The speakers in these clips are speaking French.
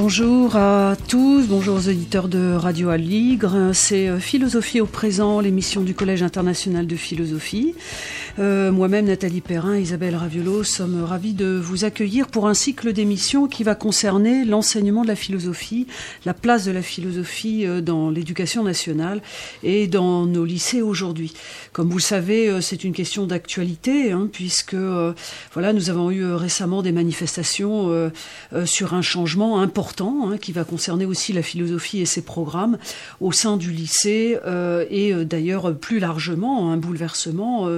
Bonjour à tous, bonjour aux auditeurs de Radio Aligre. C'est Philosophie au présent, l'émission du Collège international de philosophie. Moi-même, Nathalie Perrin et Isabelle Raviolo sommes ravis de vous accueillir pour un cycle d'émissions qui va concerner l'enseignement de la philosophie, la place de la philosophie dans l'éducation nationale et dans nos lycées aujourd'hui. Comme vous le savez, c'est une question d'actualité, puisque nous avons eu récemment des manifestations sur un changement important qui va concerner aussi la philosophie et ses programmes au sein du lycée et d'ailleurs plus largement un bouleversement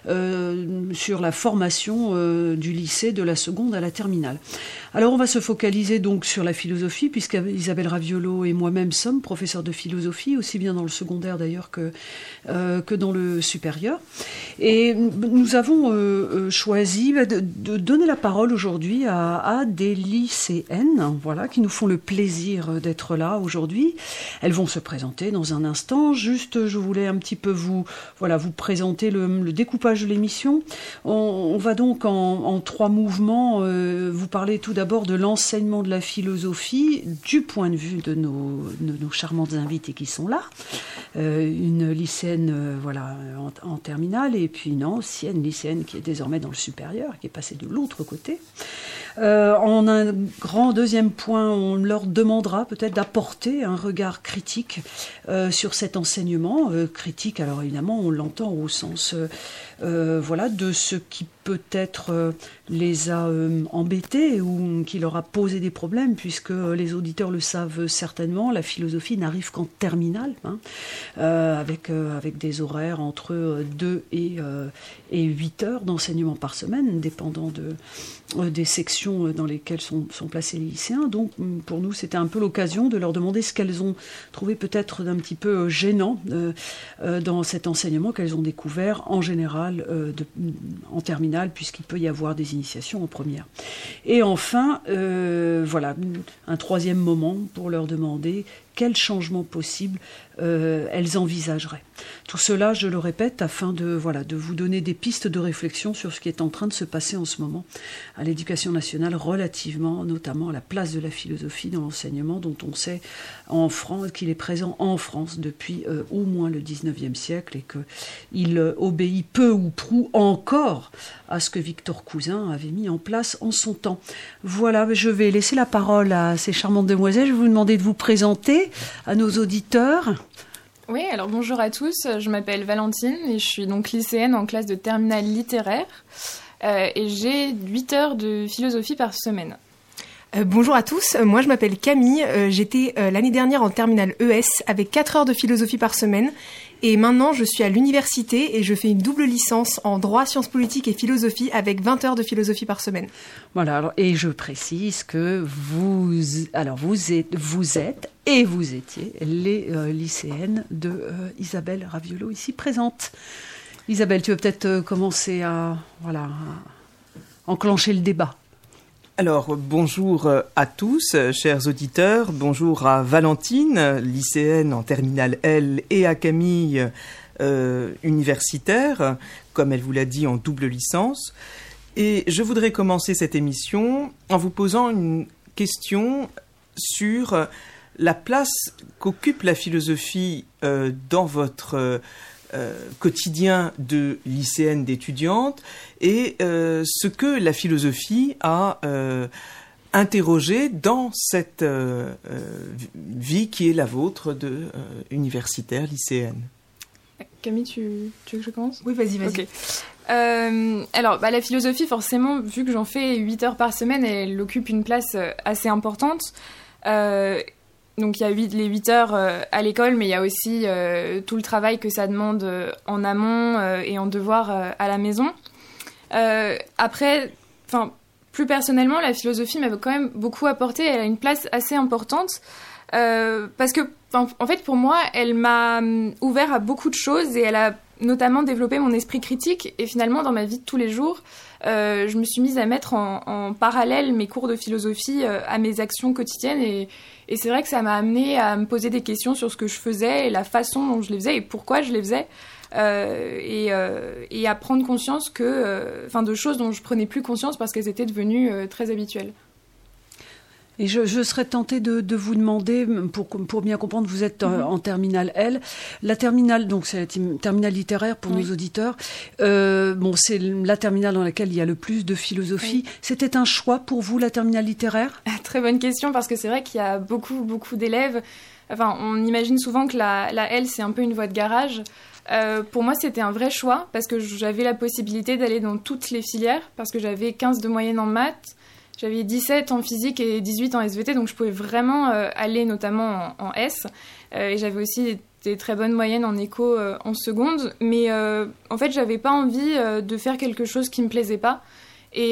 sur la formation du lycée de la seconde à la terminale. Alors on va se focaliser donc sur la philosophie puisqu'Isabelle Raviolo et moi-même sommes professeurs de philosophie, aussi bien dans le secondaire d'ailleurs que dans le supérieur. Et nous avons choisi de donner la parole aujourd'hui à des lycéennes, qui nous font le plaisir d'être là aujourd'hui. Elles vont se présenter dans un instant. Juste, je voulais un petit peu vous présenter le découpage de l'émission. On va donc en trois mouvements vous parler tout d'abord de l'enseignement de la philosophie du point de vue de nos charmantes invitées qui sont là. Une lycéenne en terminale et puis une ancienne lycéenne qui est désormais dans le supérieur, qui est passée de l'autre côté. En un grand deuxième point, on leur demandera peut-être d'apporter un regard critique sur cet enseignement. Critique, alors évidemment, on l'entend au sens de ce qui peut-être les a embêtés ou qui leur a posé des problèmes, puisque les auditeurs le savent certainement, la philosophie n'arrive qu'en terminale, avec des horaires entre 2 et 8 heures d'enseignement par semaine, dépendant des sections dans lesquelles sont placés les lycéens. Donc pour nous, c'était un peu l'occasion de leur demander ce qu'elles ont trouvé peut-être d'un petit peu gênant dans cet enseignement qu'elles ont découvert en général en terminale, puisqu'il peut y avoir des initiations en première. Et enfin, un troisième moment pour leur demander quels changements possibles elles envisageraient. Tout cela, je le répète, afin de vous donner des pistes de réflexion sur ce qui est en train de se passer en ce moment à l'éducation nationale, relativement notamment à la place de la philosophie dans l'enseignement, dont on sait en France qu'il est présent en France depuis au moins le 19e siècle et qu'il obéit peu ou prou encore à ce que Victor Cousin avait mis en place en son temps. Voilà, je vais laisser la parole à ces charmantes demoiselles. Je vais vous demander de vous présenter à nos auditeurs. Oui, alors bonjour à tous, je m'appelle Valentine et je suis donc lycéenne en classe de terminale littéraire et j'ai 8 heures de philosophie par semaine. Bonjour à tous, moi je m'appelle Camille, j'étais l'année dernière en terminale ES avec 4 heures de philosophie par semaine et maintenant je suis à l'université et je fais une double licence en droit, sciences politiques et philosophie avec 20 heures de philosophie par semaine. Voilà, et je précise que vous êtes et vous étiez les lycéennes de Isabelle Raviolo ici présente. Isabelle, tu veux peut-être commencer à enclencher le débat. Alors, bonjour à tous, chers auditeurs. Bonjour à Valentine, lycéenne en terminale L, et à Camille, universitaire, comme elle vous l'a dit, en double licence. Et je voudrais commencer cette émission en vous posant une question sur la place qu'occupe la philosophie dans votre quotidien de lycéenne, d'étudiante, et ce que la philosophie a interrogé dans cette vie qui est la vôtre de universitaire, lycéenne. Camille, tu veux que je commence ? Oui, vas-y. Okay. Alors, la philosophie, forcément, vu que j'en fais 8 heures par semaine, elle occupe une place assez importante. Donc il y a les 8 heures à l'école, mais il y a aussi tout le travail que ça demande en amont et en devoir à la maison. Après, plus personnellement, la philosophie m'a quand même beaucoup apporté. Elle a une place assez importante parce que, en fait, pour moi, elle m'a ouvert à beaucoup de choses et elle a notamment développé mon esprit critique. Et finalement, dans ma vie de tous les jours, je me suis mise à mettre en parallèle mes cours de philosophie à mes actions quotidiennes et c'est vrai que ça m'a amenée à me poser des questions sur ce que je faisais et la façon dont je les faisais et pourquoi je les faisais et à prendre conscience de choses dont je prenais plus conscience parce qu'elles étaient devenues très habituelles. Et je serais tentée de vous demander, pour bien comprendre, vous êtes en terminale L. La terminale, donc c'est la terminale littéraire pour nos auditeurs. C'est la terminale dans laquelle il y a le plus de philosophie. Oui. C'était un choix pour vous, la terminale littéraire ? Très bonne question, parce que c'est vrai qu'il y a beaucoup d'élèves. Enfin, on imagine souvent que la L, c'est un peu une voie de garage. Pour moi, c'était un vrai choix, parce que j'avais la possibilité d'aller dans toutes les filières, parce que j'avais 15 de moyenne en maths. J'avais 17 en physique et 18 en SVT, donc je pouvais vraiment aller notamment en S. Et j'avais aussi des très bonnes moyennes en éco en seconde. Mais en fait, j'avais pas envie de faire quelque chose qui me plaisait pas. Et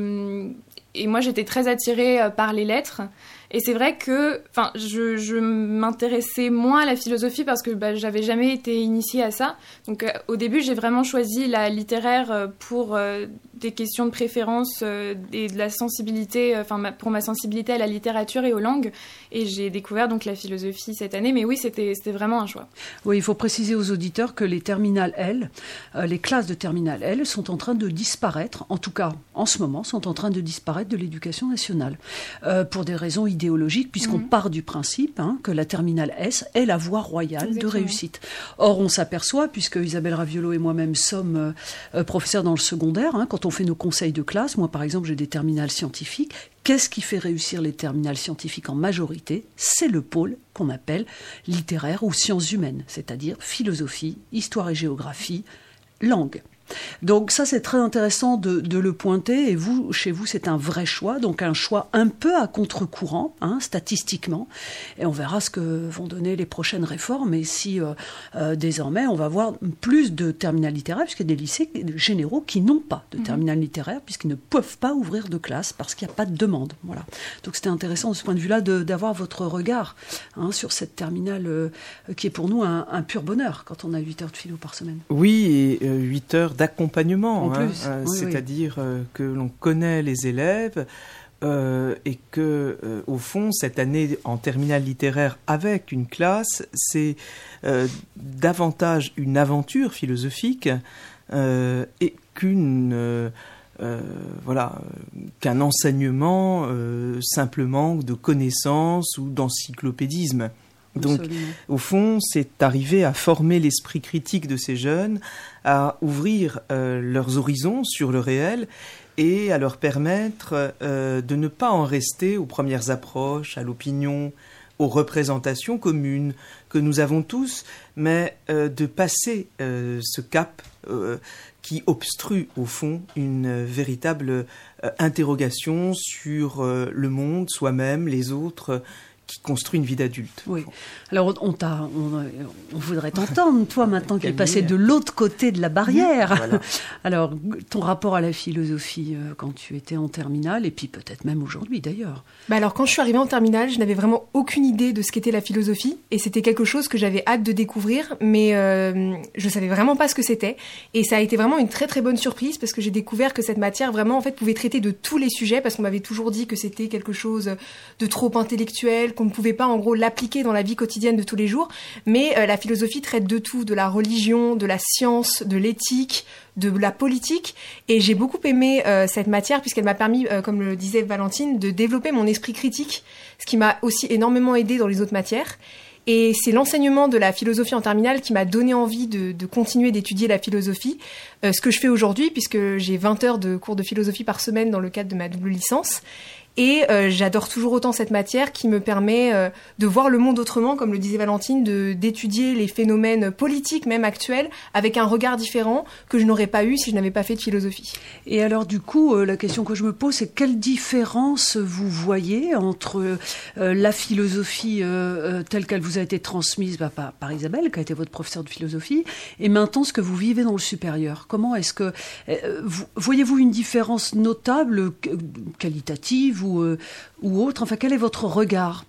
moi, j'étais très attirée par les lettres. Et c'est vrai que je m'intéressais moins à la philosophie parce que j'avais jamais été initiée à ça. Donc au début, j'ai vraiment choisi la littéraire pour des questions de préférence et de la sensibilité, pour ma sensibilité à la littérature et aux langues. Et j'ai découvert donc la philosophie cette année. Mais oui, c'était vraiment un choix. Oui, il faut préciser aux auditeurs que les terminales L, les classes de terminale L sont en train de disparaître, en tout cas en ce moment, sont en train de disparaître de l'éducation nationale pour des raisons idéologique, puisqu'on part du principe que la terminale S est la voie royale de réussite. Or, on s'aperçoit, puisque Isabelle Raviolo et moi-même sommes professeurs dans le secondaire, quand on fait nos conseils de classe, moi par exemple j'ai des terminales scientifiques, qu'est-ce qui fait réussir les terminales scientifiques en majorité ? C'est le pôle qu'on appelle littéraire ou sciences humaines, c'est-à-dire philosophie, histoire et géographie, langue. Donc ça, c'est très intéressant de le pointer. Et vous, chez vous, c'est un vrai choix, donc un choix un peu à contre-courant, statistiquement. Et on verra ce que vont donner les prochaines réformes. Et si désormais, on va avoir plus de terminales littéraires, puisqu'il y a des lycées généraux qui n'ont pas de terminales littéraires, puisqu'ils ne peuvent pas ouvrir de classe parce qu'il n'y a pas de demande. Voilà. Donc c'était intéressant de ce point de vue-là d'avoir votre regard sur cette terminale qui est pour nous un pur bonheur quand on a 8 heures de philo par semaine. Oui, et 8 heures d'accompagnement, c'est-à-dire que l'on connaît les élèves et que, au fond, cette année en terminale littéraire avec une classe, c'est davantage une aventure philosophique et qu'un enseignement simplement de connaissances ou d'encyclopédisme. Donc, au fond, c'est arriver à former l'esprit critique de ces jeunes, à ouvrir leurs horizons sur le réel et à leur permettre de ne pas en rester aux premières approches, à l'opinion, aux représentations communes que nous avons tous, mais de passer ce cap qui obstrue, au fond, une véritable interrogation sur le monde, soi-même, les autres, qui construit une vie d'adulte. Oui. Alors, on voudrait t'entendre, toi, maintenant qui es passé de l'autre côté de la barrière. Voilà. Alors, ton rapport à la philosophie quand tu étais en terminale, et puis peut-être même aujourd'hui, d'ailleurs. Alors, quand je suis arrivée en terminale, je n'avais vraiment aucune idée de ce qu'était la philosophie, et c'était quelque chose que j'avais hâte de découvrir, mais je savais vraiment pas ce que c'était. Et ça a été vraiment une très très bonne surprise, parce que j'ai découvert que cette matière, vraiment, en fait, pouvait traiter de tous les sujets, parce qu'on m'avait toujours dit que c'était quelque chose de trop intellectuel, qu'on ne pouvait pas en gros l'appliquer dans la vie quotidienne de tous les jours, mais la philosophie traite de tout, de la religion, de la science, de l'éthique, de la politique, et j'ai beaucoup aimé cette matière puisqu'elle m'a permis, comme le disait Valentine, de développer mon esprit critique, ce qui m'a aussi énormément aidé dans les autres matières. Et c'est l'enseignement de la philosophie en terminale qui m'a donné envie de continuer d'étudier la philosophie, ce que je fais aujourd'hui puisque j'ai 20 heures de cours de philosophie par semaine dans le cadre de ma double licence. Et j'adore toujours autant cette matière qui me permet de voir le monde autrement, comme le disait Valentine, d'étudier les phénomènes politiques, même actuels, avec un regard différent que je n'aurais pas eu si je n'avais pas fait de philosophie. Et alors du coup, la question que je me pose, c'est quelle différence vous voyez entre la philosophie telle qu'elle vous a été transmise par Isabelle, qui a été votre professeure de philosophie, et maintenant ce que vous vivez dans le supérieur? Comment est-ce que... voyez-vous une différence notable, qualitative ou autre? Enfin, quel est votre regard?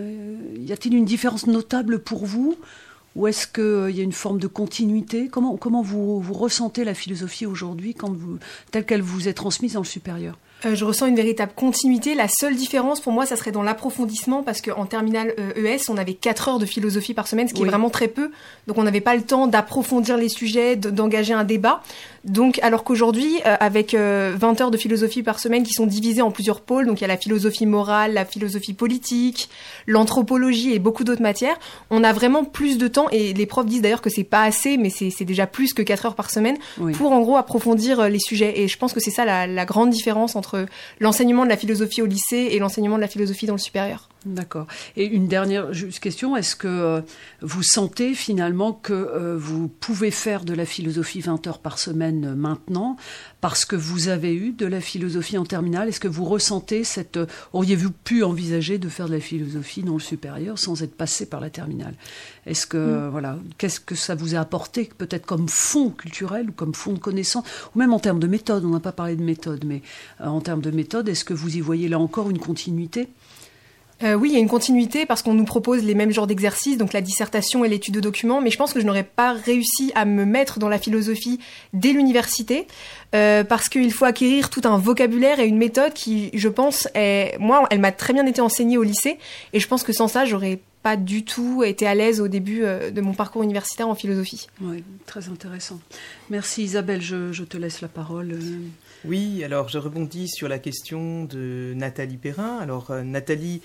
Y a-t-il une différence notable pour vous? Ou est-ce qu'il y a une forme de continuité? Comment vous ressentez la philosophie aujourd'hui telle qu'elle vous est transmise dans le supérieur? Je ressens une véritable continuité. La seule différence pour moi, ça serait dans l'approfondissement, parce qu'en terminale ES, on avait 4 heures de philosophie par semaine, ce qui est vraiment très peu. Donc on n'avait pas le temps d'approfondir les sujets, d'engager un débat. Donc alors qu'aujourd'hui, avec 20 heures de philosophie par semaine qui sont divisées en plusieurs pôles, donc il y a la philosophie morale, la philosophie politique, l'anthropologie et beaucoup d'autres matières, on a vraiment plus de temps, et les profs disent d'ailleurs que c'est pas assez, mais c'est déjà plus que 4 heures par semaine, pour en gros approfondir les sujets. Et je pense que c'est ça la grande différence entre l'enseignement de la philosophie au lycée et l'enseignement de la philosophie dans le supérieur. D'accord. Et une dernière question, est-ce que vous sentez finalement que vous pouvez faire de la philosophie 20 heures par semaine maintenant parce que vous avez eu de la philosophie en terminale? Est-ce que vous ressentez auriez-vous pu envisager de faire de la philosophie dans le supérieur sans être passé par la terminale? Est-ce que, qu'est-ce que ça vous a apporté peut-être comme fond culturel ou comme fond de connaissance, ou même en termes de méthode? On n'a pas parlé de méthode, mais en termes de méthode, est-ce que vous y voyez là encore une continuité? Oui, il y a une continuité parce qu'on nous propose les mêmes genres d'exercices, donc la dissertation et l'étude de documents, mais je pense que je n'aurais pas réussi à me mettre dans la philosophie dès l'université parce qu'il faut acquérir tout un vocabulaire et une méthode qui, je pense, elle m'a très bien été enseignée au lycée, et je pense que sans ça, j'aurais pas du tout été à l'aise au début de mon parcours universitaire en philosophie. Oui, très intéressant. Merci Isabelle, je te laisse la parole. Oui, alors je rebondis sur la question de Nathalie Perrin. Alors Nathalie,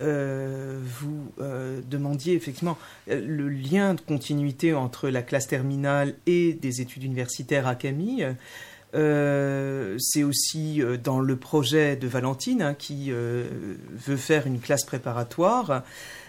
vous demandiez effectivement le lien de continuité entre la classe terminale et des études universitaires à Camille. C'est aussi dans le projet de Valentine qui veut faire une classe préparatoire.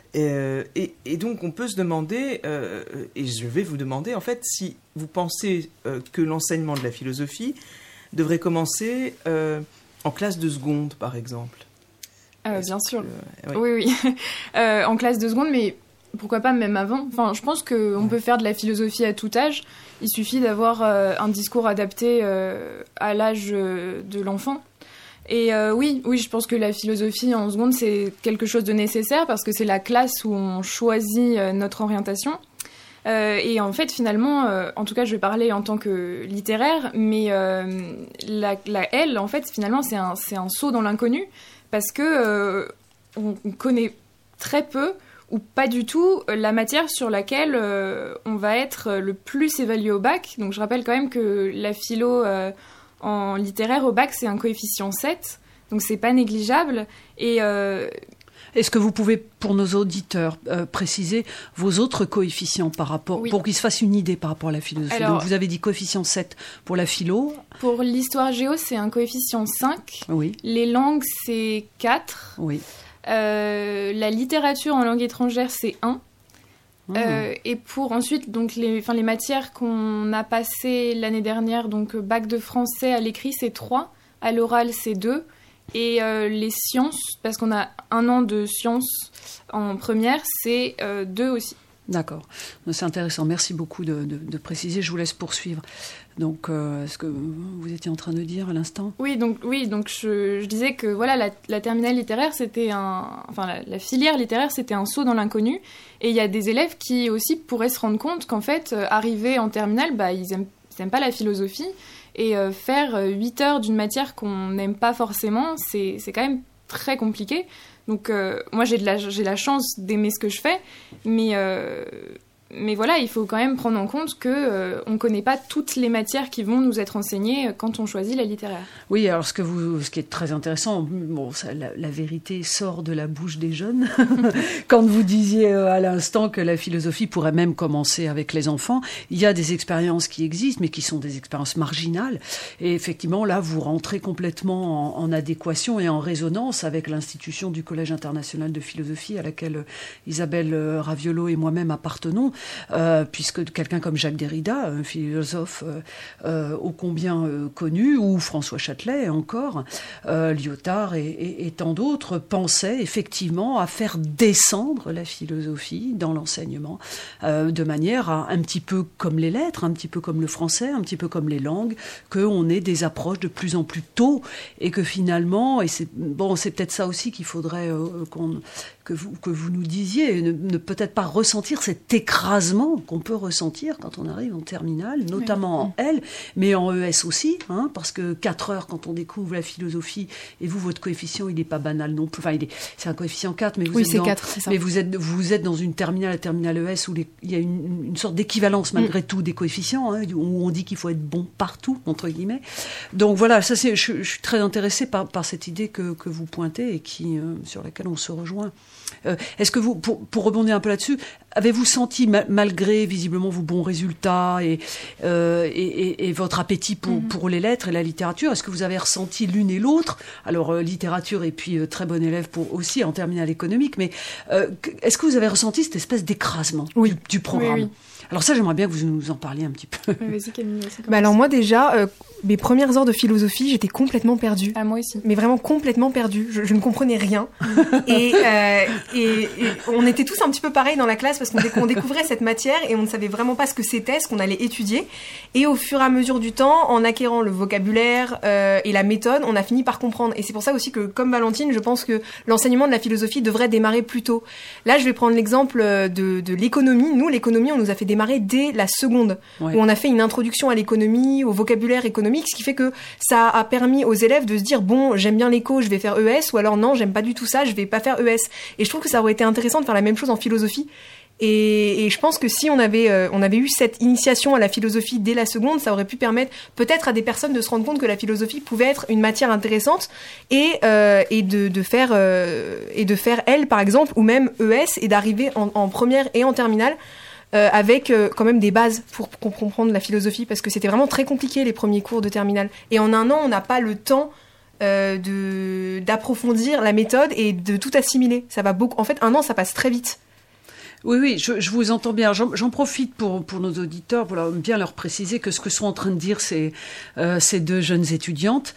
Et donc on peut se demander, et je vais vous demander en fait, si vous pensez que l'enseignement de la philosophie devrait commencer en classe de seconde, par exemple. Bien sûr. Oui. En classe de seconde, mais pourquoi pas même avant. Enfin, je pense qu'on peut faire de la philosophie à tout âge. Il suffit d'avoir un discours adapté à l'âge de l'enfant. Et oui, je pense que la philosophie en seconde, c'est quelque chose de nécessaire parce que c'est la classe où on choisit notre orientation. Et en fait, finalement, en tout cas, je vais parler en tant que littéraire, mais la L, en fait, finalement, c'est un saut dans l'inconnu parce que on connaît très peu ou pas du tout la matière sur laquelle on va être le plus évalué au bac. Donc, je rappelle quand même que la philo en littéraire au bac, c'est un coefficient 7, donc c'est pas négligeable. Et est-ce que vous pouvez, pour nos auditeurs, préciser vos autres coefficients par rapport, pour qu'ils se fassent une idée par rapport à la philosophie? Alors, donc vous avez dit coefficient 7 pour la philo. Pour l'histoire géo, c'est un coefficient 5. Oui. Les langues, c'est 4. Oui. La littérature en langue étrangère, c'est 1. Et pour ensuite, donc les matières qu'on a passées l'année dernière, donc bac de français à l'écrit, c'est 3. À l'oral, c'est 2. Et les sciences, parce qu'on a 1 an de sciences en première, c'est 2 aussi. D'accord, c'est intéressant. Merci beaucoup de préciser. Je vous laisse poursuivre. Donc, ce que vous étiez en train de dire à l'instant? Oui, donc je disais que voilà, la terminale littéraire, c'était la filière littéraire, c'était un saut dans l'inconnu. Et il y a des élèves qui aussi pourraient se rendre compte qu'en fait, arrivés en terminale, ils aiment pas la philosophie. Et faire 8 heures d'une matière qu'on n'aime pas forcément, c'est quand même très compliqué. Donc moi, j'ai la chance d'aimer ce que je fais, mais voilà, il faut quand même prendre en compte qu'on ne connaît pas toutes les matières qui vont nous être enseignées quand on choisit la littéraire. Oui, alors ce qui est très intéressant, la vérité sort de la bouche des jeunes. Quand vous disiez à l'instant que la philosophie pourrait même commencer avec les enfants, il y a des expériences qui existent, mais qui sont des expériences marginales. Et effectivement, là, vous rentrez complètement en adéquation et en résonance avec l'institution du Collège international de philosophie à laquelle Isabelle Raviolo et moi-même appartenons. Puisque quelqu'un comme Jacques Derrida, un philosophe ô combien connu, ou François Châtelet encore, Lyotard et tant d'autres, pensaient effectivement à faire descendre la philosophie dans l'enseignement, de manière à, un petit peu comme les lettres, un petit peu comme le français, un petit peu comme les langues, qu'on ait des approches de plus en plus tôt, et que finalement, et c'est peut-être ça aussi qu'il faudrait que vous nous disiez, ne peut-être pas ressentir cet écrasement d'écrasement qu'on peut ressentir quand on arrive en terminale, notamment en L, mais en ES aussi, parce que 4 heures quand on découvre la philosophie, et vous, votre coefficient, il n'est pas banal non plus. Enfin, c'est un coefficient 4, mais c'est 4, c'est ça. Mais vous êtes dans une terminale, la terminale ES, où il y a une sorte d'équivalence malgré tout des coefficients, où on dit qu'il faut être bon partout, entre guillemets. Donc voilà, ça je suis très intéressée par cette idée que vous pointez et sur laquelle on se rejoint. Est-ce que vous, pour rebondir un peu là-dessus, avez-vous senti, malgré visiblement vos bons résultats et votre appétit pour les lettres et la littérature, est-ce que vous avez ressenti l'une et l'autre, alors littérature et puis très bon élève aussi en terminale économique, mais est-ce que vous avez ressenti cette espèce d'écrasement du programme? Oui. Alors ça, j'aimerais bien que vous nous en parliez un petit peu. Vas-y Camille. Alors moi déjà, mes premières heures de philosophie, j'étais complètement perdue. Ah, moi aussi. Mais vraiment complètement perdue. Je ne comprenais rien. et on était tous un petit peu pareils dans la classe parce qu'on découvrait cette matière et on ne savait vraiment pas ce que c'était, ce qu'on allait étudier. Et au fur et à mesure du temps, en acquérant le vocabulaire et la méthode, on a fini par comprendre. Et c'est pour ça aussi que, comme Valentine, je pense que l'enseignement de la philosophie devrait démarrer plus tôt. Là, je vais prendre l'exemple de l'économie. Nous, l'économie, on nous a fait démarrer dès la seconde, où on a fait une introduction à l'économie, au vocabulaire économique, ce qui fait que ça a permis aux élèves de se dire bon, j'aime bien l'éco, je vais faire ES, ou alors non, j'aime pas du tout ça, je vais pas faire ES. Et je trouve que ça aurait été intéressant de faire la même chose en philosophie. Et je pense que si on avait eu cette initiation à la philosophie dès la seconde, ça aurait pu permettre peut-être à des personnes de se rendre compte que la philosophie pouvait être une matière intéressante et de faire L par exemple, ou même ES, et d'arriver en première et en terminale avec quand même des bases pour comprendre la philosophie, parce que c'était vraiment très compliqué les premiers cours de terminale. Et en un an, on n'a pas le temps d'approfondir la méthode et de tout assimiler. Ça va beaucoup. En fait, un an, ça passe très vite. Oui, je vous entends bien. J'en profite pour nos auditeurs, pour bien leur préciser que ce que sont en train de dire ces deux jeunes étudiantes,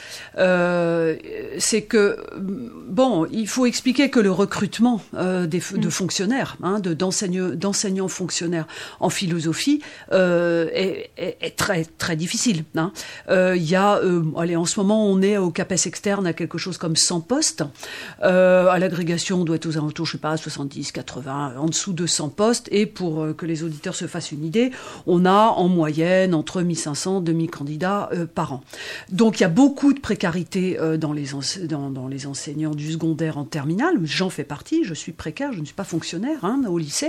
c'est que, il faut expliquer que le recrutement de fonctionnaires, d'enseignants fonctionnaires en philosophie est très, très difficile. Il y a, en ce moment, on est au CAPES externe à quelque chose comme 100 postes. À l'agrégation, on doit être aux alentours, 70, 80, en dessous de 100 postes, et pour que les auditeurs se fassent une idée, on a en moyenne entre 1500 et 2000 candidats par an. Donc il y a beaucoup de précarité dans les enseignants du secondaire en terminale. J'en fais partie, je suis précaire, je ne suis pas fonctionnaire au lycée,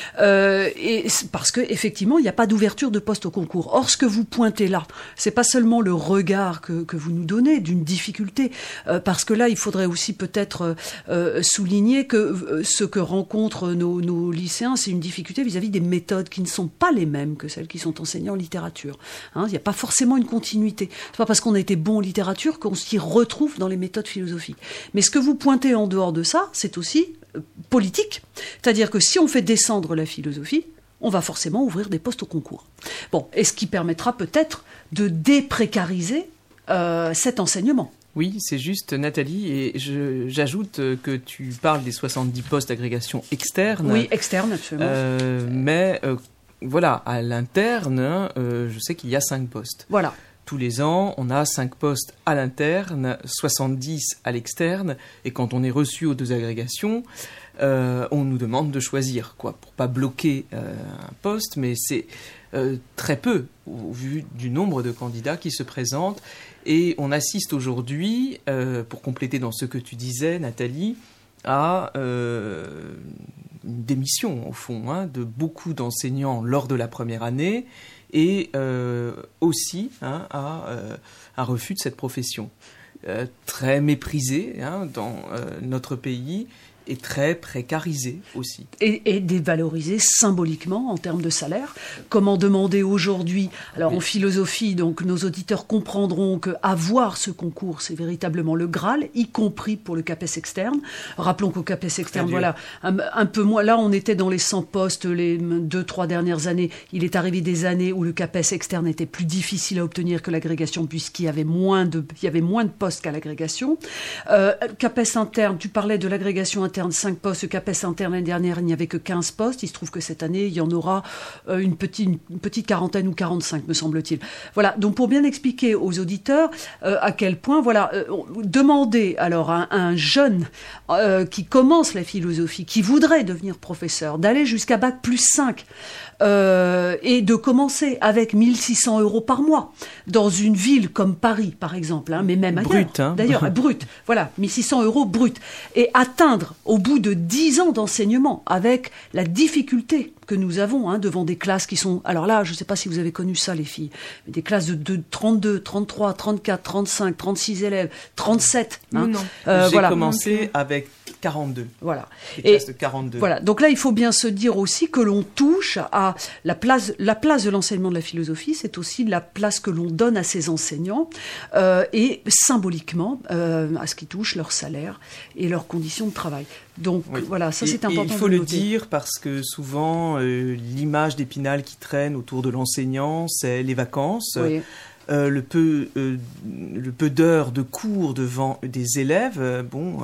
et parce que effectivement il n'y a pas d'ouverture de poste au concours. Or ce que vous pointez là, c'est pas seulement le regard que vous nous donnez d'une difficulté, parce que là il faudrait aussi peut-être souligner que ce que rencontrent nos lycéens, c'est une difficulté vis-à-vis des méthodes qui ne sont pas les mêmes que celles qui sont enseignées en littérature. Il n'y a pas forcément une continuité. C'est pas parce qu'on a été bon en littérature qu'on s'y retrouve dans les méthodes philosophiques. Mais ce que vous pointez en dehors de ça, c'est aussi politique. C'est-à-dire que si on fait descendre la philosophie, on va forcément ouvrir des postes au concours. Et ce qui permettra peut-être de déprécariser cet enseignement. Oui, c'est juste, Nathalie, et j'ajoute que tu parles des 70 postes d'agrégation externe. Oui, externe, absolument. Mais voilà, à l'interne, je sais qu'il y a 5 postes. Voilà. Tous les ans, on a 5 postes à l'interne, 70 à l'externe, et quand on est reçu aux 2 agrégations, on nous demande de choisir, pour pas bloquer un poste, mais c'est très peu au vu du nombre de candidats qui se présentent. Et on assiste aujourd'hui, pour compléter dans ce que tu disais, Nathalie, à une démission, au fond, de beaucoup d'enseignants lors de la première année, et aussi à un refus de cette profession. Très méprisée dans notre pays, et très précarisé aussi. Et dévalorisé symboliquement en termes de salaire. Comment demander aujourd'hui, alors en philosophie, donc nos auditeurs comprendront qu'avoir ce concours, c'est véritablement le Graal, y compris pour le CAPES externe. Rappelons qu'au CAPES externe, un peu moins, là on était dans les 100 postes les 2-3 dernières années. Il est arrivé des années où le CAPES externe était plus difficile à obtenir que l'agrégation, puisqu'il y avait moins de postes qu'à l'agrégation. CAPES interne, tu parlais de l'agrégation interne, interne 5 postes, CAPES interne l'année dernière, il n'y avait que 15 postes. Il se trouve que cette année, il y en aura une petite quarantaine ou 45, me semble-t-il. Voilà, donc pour bien expliquer aux auditeurs à quel point, demander alors à un jeune qui commence la philosophie, qui voudrait devenir professeur, d'aller jusqu'à Bac plus 5, et de commencer avec 1 600 € par mois dans une ville comme Paris, par exemple, mais même ailleurs. Brut, hein. D'ailleurs, brut. Voilà, 1 600 € brut. Et atteindre, au bout de 10 ans d'enseignement, avec la difficulté que nous avons devant des classes qui sont... Alors là, je ne sais pas si vous avez connu ça, les filles, mais des classes de 32, 33, 34, 35, 36 élèves, 37. Non. J'ai commencé avec 42. Voilà. Des classes de 42. Voilà. Donc là, il faut bien se dire aussi que l'on touche à la place de l'enseignement de la philosophie, c'est aussi la place que l'on donne à ses enseignants, et symboliquement à ce qui touche leur salaire et leurs conditions de travail. Donc voilà, ça c'est important. Il faut de le noter. dire parce que souvent l'image d'Épinal qui traîne autour de l'enseignant, c'est les vacances. Oui. Le peu d'heures de cours devant des élèves,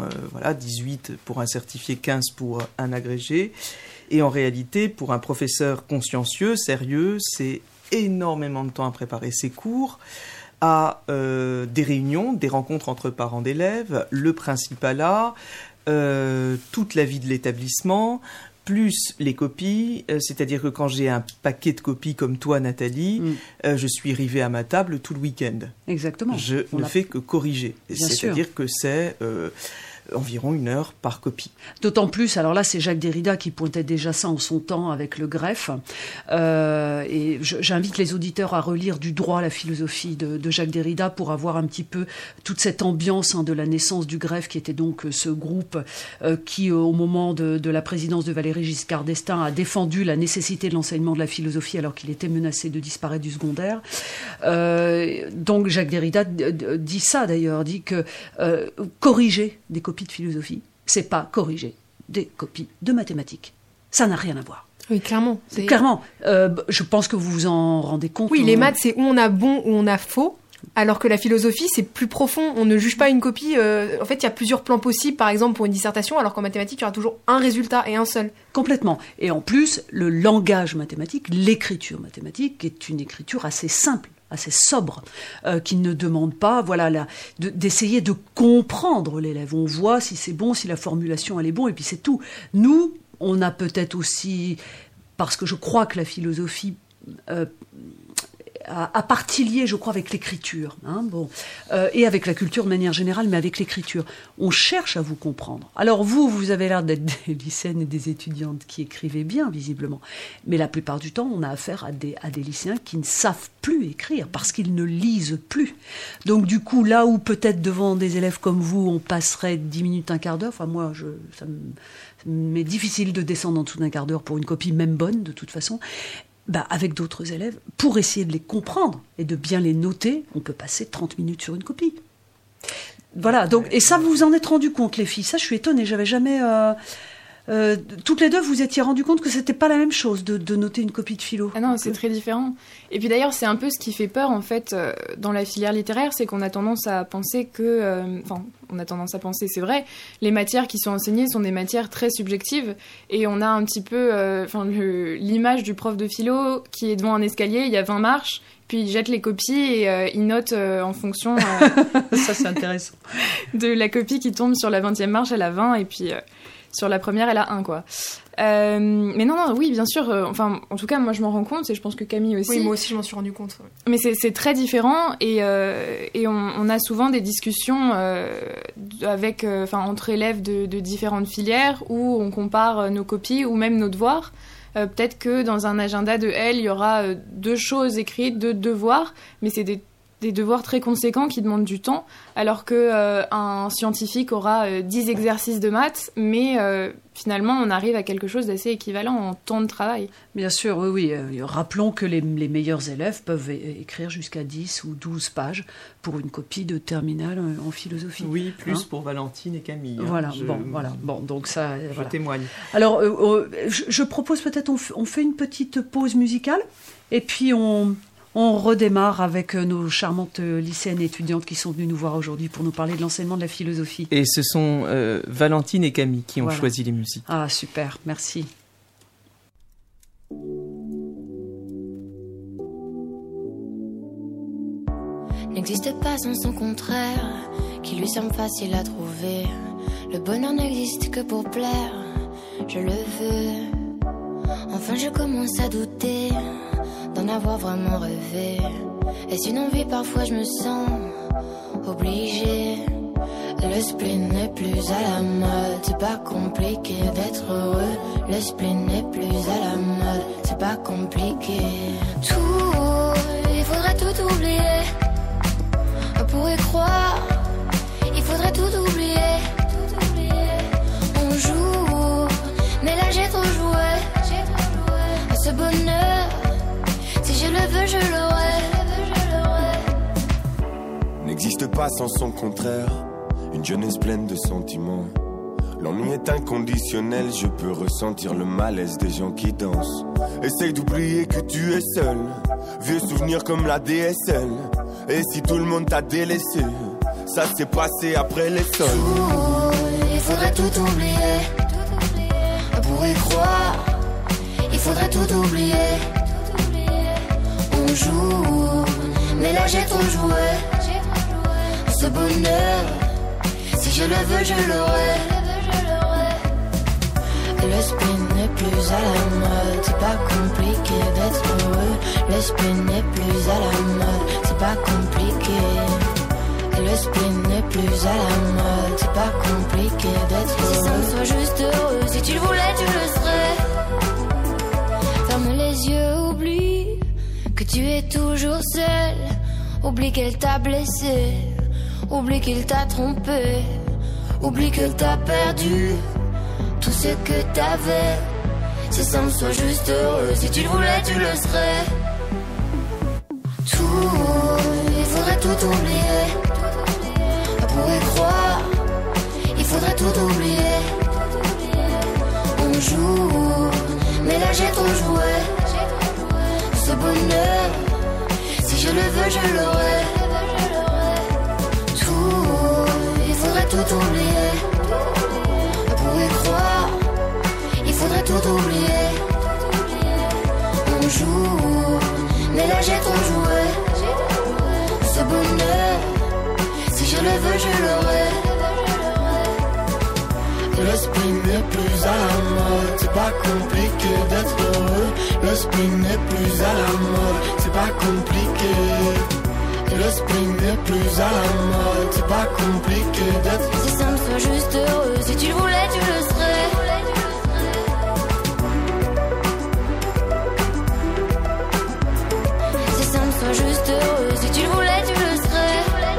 18 pour un certifié, 15 pour un agrégé. Et en réalité, pour un professeur consciencieux, sérieux, c'est énormément de temps à préparer ses cours, à des réunions, des rencontres entre parents d'élèves, le principalat, toute la vie de l'établissement, plus les copies, c'est-à-dire que quand j'ai un paquet de copies comme toi, Nathalie, je suis rivée à ma table tout le week-end. Exactement. Je ne fais que corriger. C'est-à-dire que c'est environ 1 heure par copie. D'autant plus, alors là, c'est Jacques Derrida qui pointait déjà ça en son temps avec le greffe. Et j'invite les auditeurs à relire Du droit à la philosophie de Jacques Derrida pour avoir un petit peu toute cette ambiance de la naissance du greffe, qui était donc ce groupe qui, au moment de la présidence de Valéry Giscard d'Estaing, a défendu la nécessité de l'enseignement de la philosophie alors qu'il était menacé de disparaître du secondaire. Donc Jacques Derrida dit ça d'ailleurs, dit que corriger des copies de philosophie, c'est pas corriger des copies de mathématiques. Ça n'a rien à voir. Oui, clairement. Clairement. Je pense que vous vous en rendez compte. Oui, les maths, c'est où on a bon ou on a faux, alors que la philosophie, c'est plus profond. On ne juge pas une copie. En fait, il y a plusieurs plans possibles, par exemple, pour une dissertation, alors qu'en mathématiques, il y aura toujours un résultat et un seul. Complètement. Et en plus, le langage mathématique, l'écriture mathématique, est une écriture assez simple, assez sobre, qui ne demande pas d'essayer de comprendre l'élève. On voit si c'est bon, si la formulation elle est bonne, et puis c'est tout. Nous, on a peut-être aussi, parce que je crois que la philosophie a partie liée, je crois, avec l'écriture, et avec la culture de manière générale, mais avec l'écriture. On cherche à vous comprendre. Alors vous avez l'air d'être des lycéennes et des étudiantes qui écrivez bien, visiblement. Mais la plupart du temps, on a affaire à des lycéens qui ne savent plus écrire parce qu'ils ne lisent plus. Donc du coup, là où peut-être devant des élèves comme vous, on passerait 10 minutes, un quart d'heure, enfin moi, ça m'est difficile de descendre en dessous d'un quart d'heure pour une copie, même bonne, de toute façon. Avec d'autres élèves, pour essayer de les comprendre et de bien les noter, on peut passer 30 minutes sur une copie. Voilà, donc, et ça, vous vous en êtes rendu compte, les filles. Ça, je suis étonnée, j'avais jamais... toutes les deux, vous étiez rendu compte que c'était pas la même chose de noter une copie de philo. Ah non, c'est très différent. Et puis d'ailleurs, c'est un peu ce qui fait peur, en fait, dans la filière littéraire, c'est qu'on a tendance à penser que... c'est vrai, les matières qui sont enseignées sont des matières très subjectives, et on a un petit peu l'image du prof de philo qui est devant un escalier, il y a 20 marches, puis il jette les copies et il note en fonction... Ça, c'est intéressant. De la copie qui tombe sur la 20e marche, elle a 20, et puis... sur la première, elle a 1, quoi. Mais non, oui, bien sûr. En tout cas, moi, je m'en rends compte, et je pense que Camille aussi. Oui, moi aussi, je m'en suis rendu compte. Ouais. Mais c'est très différent, et on a souvent des discussions entre élèves de différentes filières où on compare nos copies ou même nos devoirs. Peut-être que dans un agenda de L, il y aura 2 choses écrites, 2 devoirs, mais c'est des devoirs très conséquents qui demandent du temps, alors qu'un scientifique aura 10 exercices de maths, mais finalement on arrive à quelque chose d'assez équivalent en temps de travail. Bien sûr, oui. Rappelons que les meilleurs élèves peuvent écrire jusqu'à 10 ou 12 pages pour une copie de terminale en philosophie. Oui, plus pour Valentine et Camille. Voilà, bon, donc ça... Je témoigne. Alors, je propose peut-être on fait une petite pause musicale, et puis on On redémarre avec nos charmantes lycéennes et étudiantes qui sont venues nous voir aujourd'hui pour nous parler de l'enseignement de la philosophie. Et ce sont Valentine et Camille qui ont choisi les musiques. Ah, super, merci. N'existe pas sans son contraire, qui lui semble facile à trouver. Le bonheur n'existe que pour plaire, je le veux. Enfin je commence à douter d'en avoir vraiment rêvé. Est-ce une envie? Parfois je me sens obligée. Le spleen n'est plus à la mode, c'est pas compliqué d'être heureux. Le spleen n'est plus à la mode, c'est pas compliqué. Il faudrait tout oublier. On pourrait croire, il faudrait tout oublier. On joue, mais là j'ai trop joué. À ce bonheur, si je le veux, je l'aurai. N'existe pas sans son contraire, une jeunesse pleine de sentiments. L'ennui est inconditionnel, je peux ressentir le malaise des gens qui dansent. Essaye d'oublier que tu es seul, vieux souvenirs comme la DSL. Et si tout le monde t'a délaissé, ça s'est passé après les sols. Il faudrait tout oublier. Pour y croire, il faudrait tout oublier. On joue, mais là j'ai trop joué. Ce bonheur, si je le veux, je l'aurai. Le spleen n'est plus à la mode, c'est pas compliqué d'être heureux. Le spleen n'est plus à la mode, c'est pas compliqué. Le spleen n'est plus à la mode, c'est pas compliqué d'être heureux. Si ça me soit juste heureux, si tu le voulais, tu le serais. Ferme les yeux, oublie que tu es toujours seul. Oublie qu'elle t'a blessé, oublie qu'il t'a trompé, oublie que t'as perdu tout ce que t'avais. Si ça me soit juste heureux, si tu le voulais, tu le serais. Il faudrait tout oublier. Pour y croire, il faudrait tout oublier. On joue, mais là j'ai trop joué. Ce bonheur, si je le veux, je l'aurai. Il faudrait tout oublier. Pour y croire, il faudrait tout oublier. On joue, mais là j'ai trop joué. Ce bonheur, si je le veux, je l'aurai. Le spleen n'est plus à la mode, c'est pas compliqué d'être heureux. Le spleen n'est plus à la mode, c'est pas compliqué. Le spleen n'est plus à la mode, c'est pas compliqué d'être. Si ça me soit juste heureux, si tu le voulais, tu le serais. Si ça me soit juste heureux, si tu le voulais, tu le serais.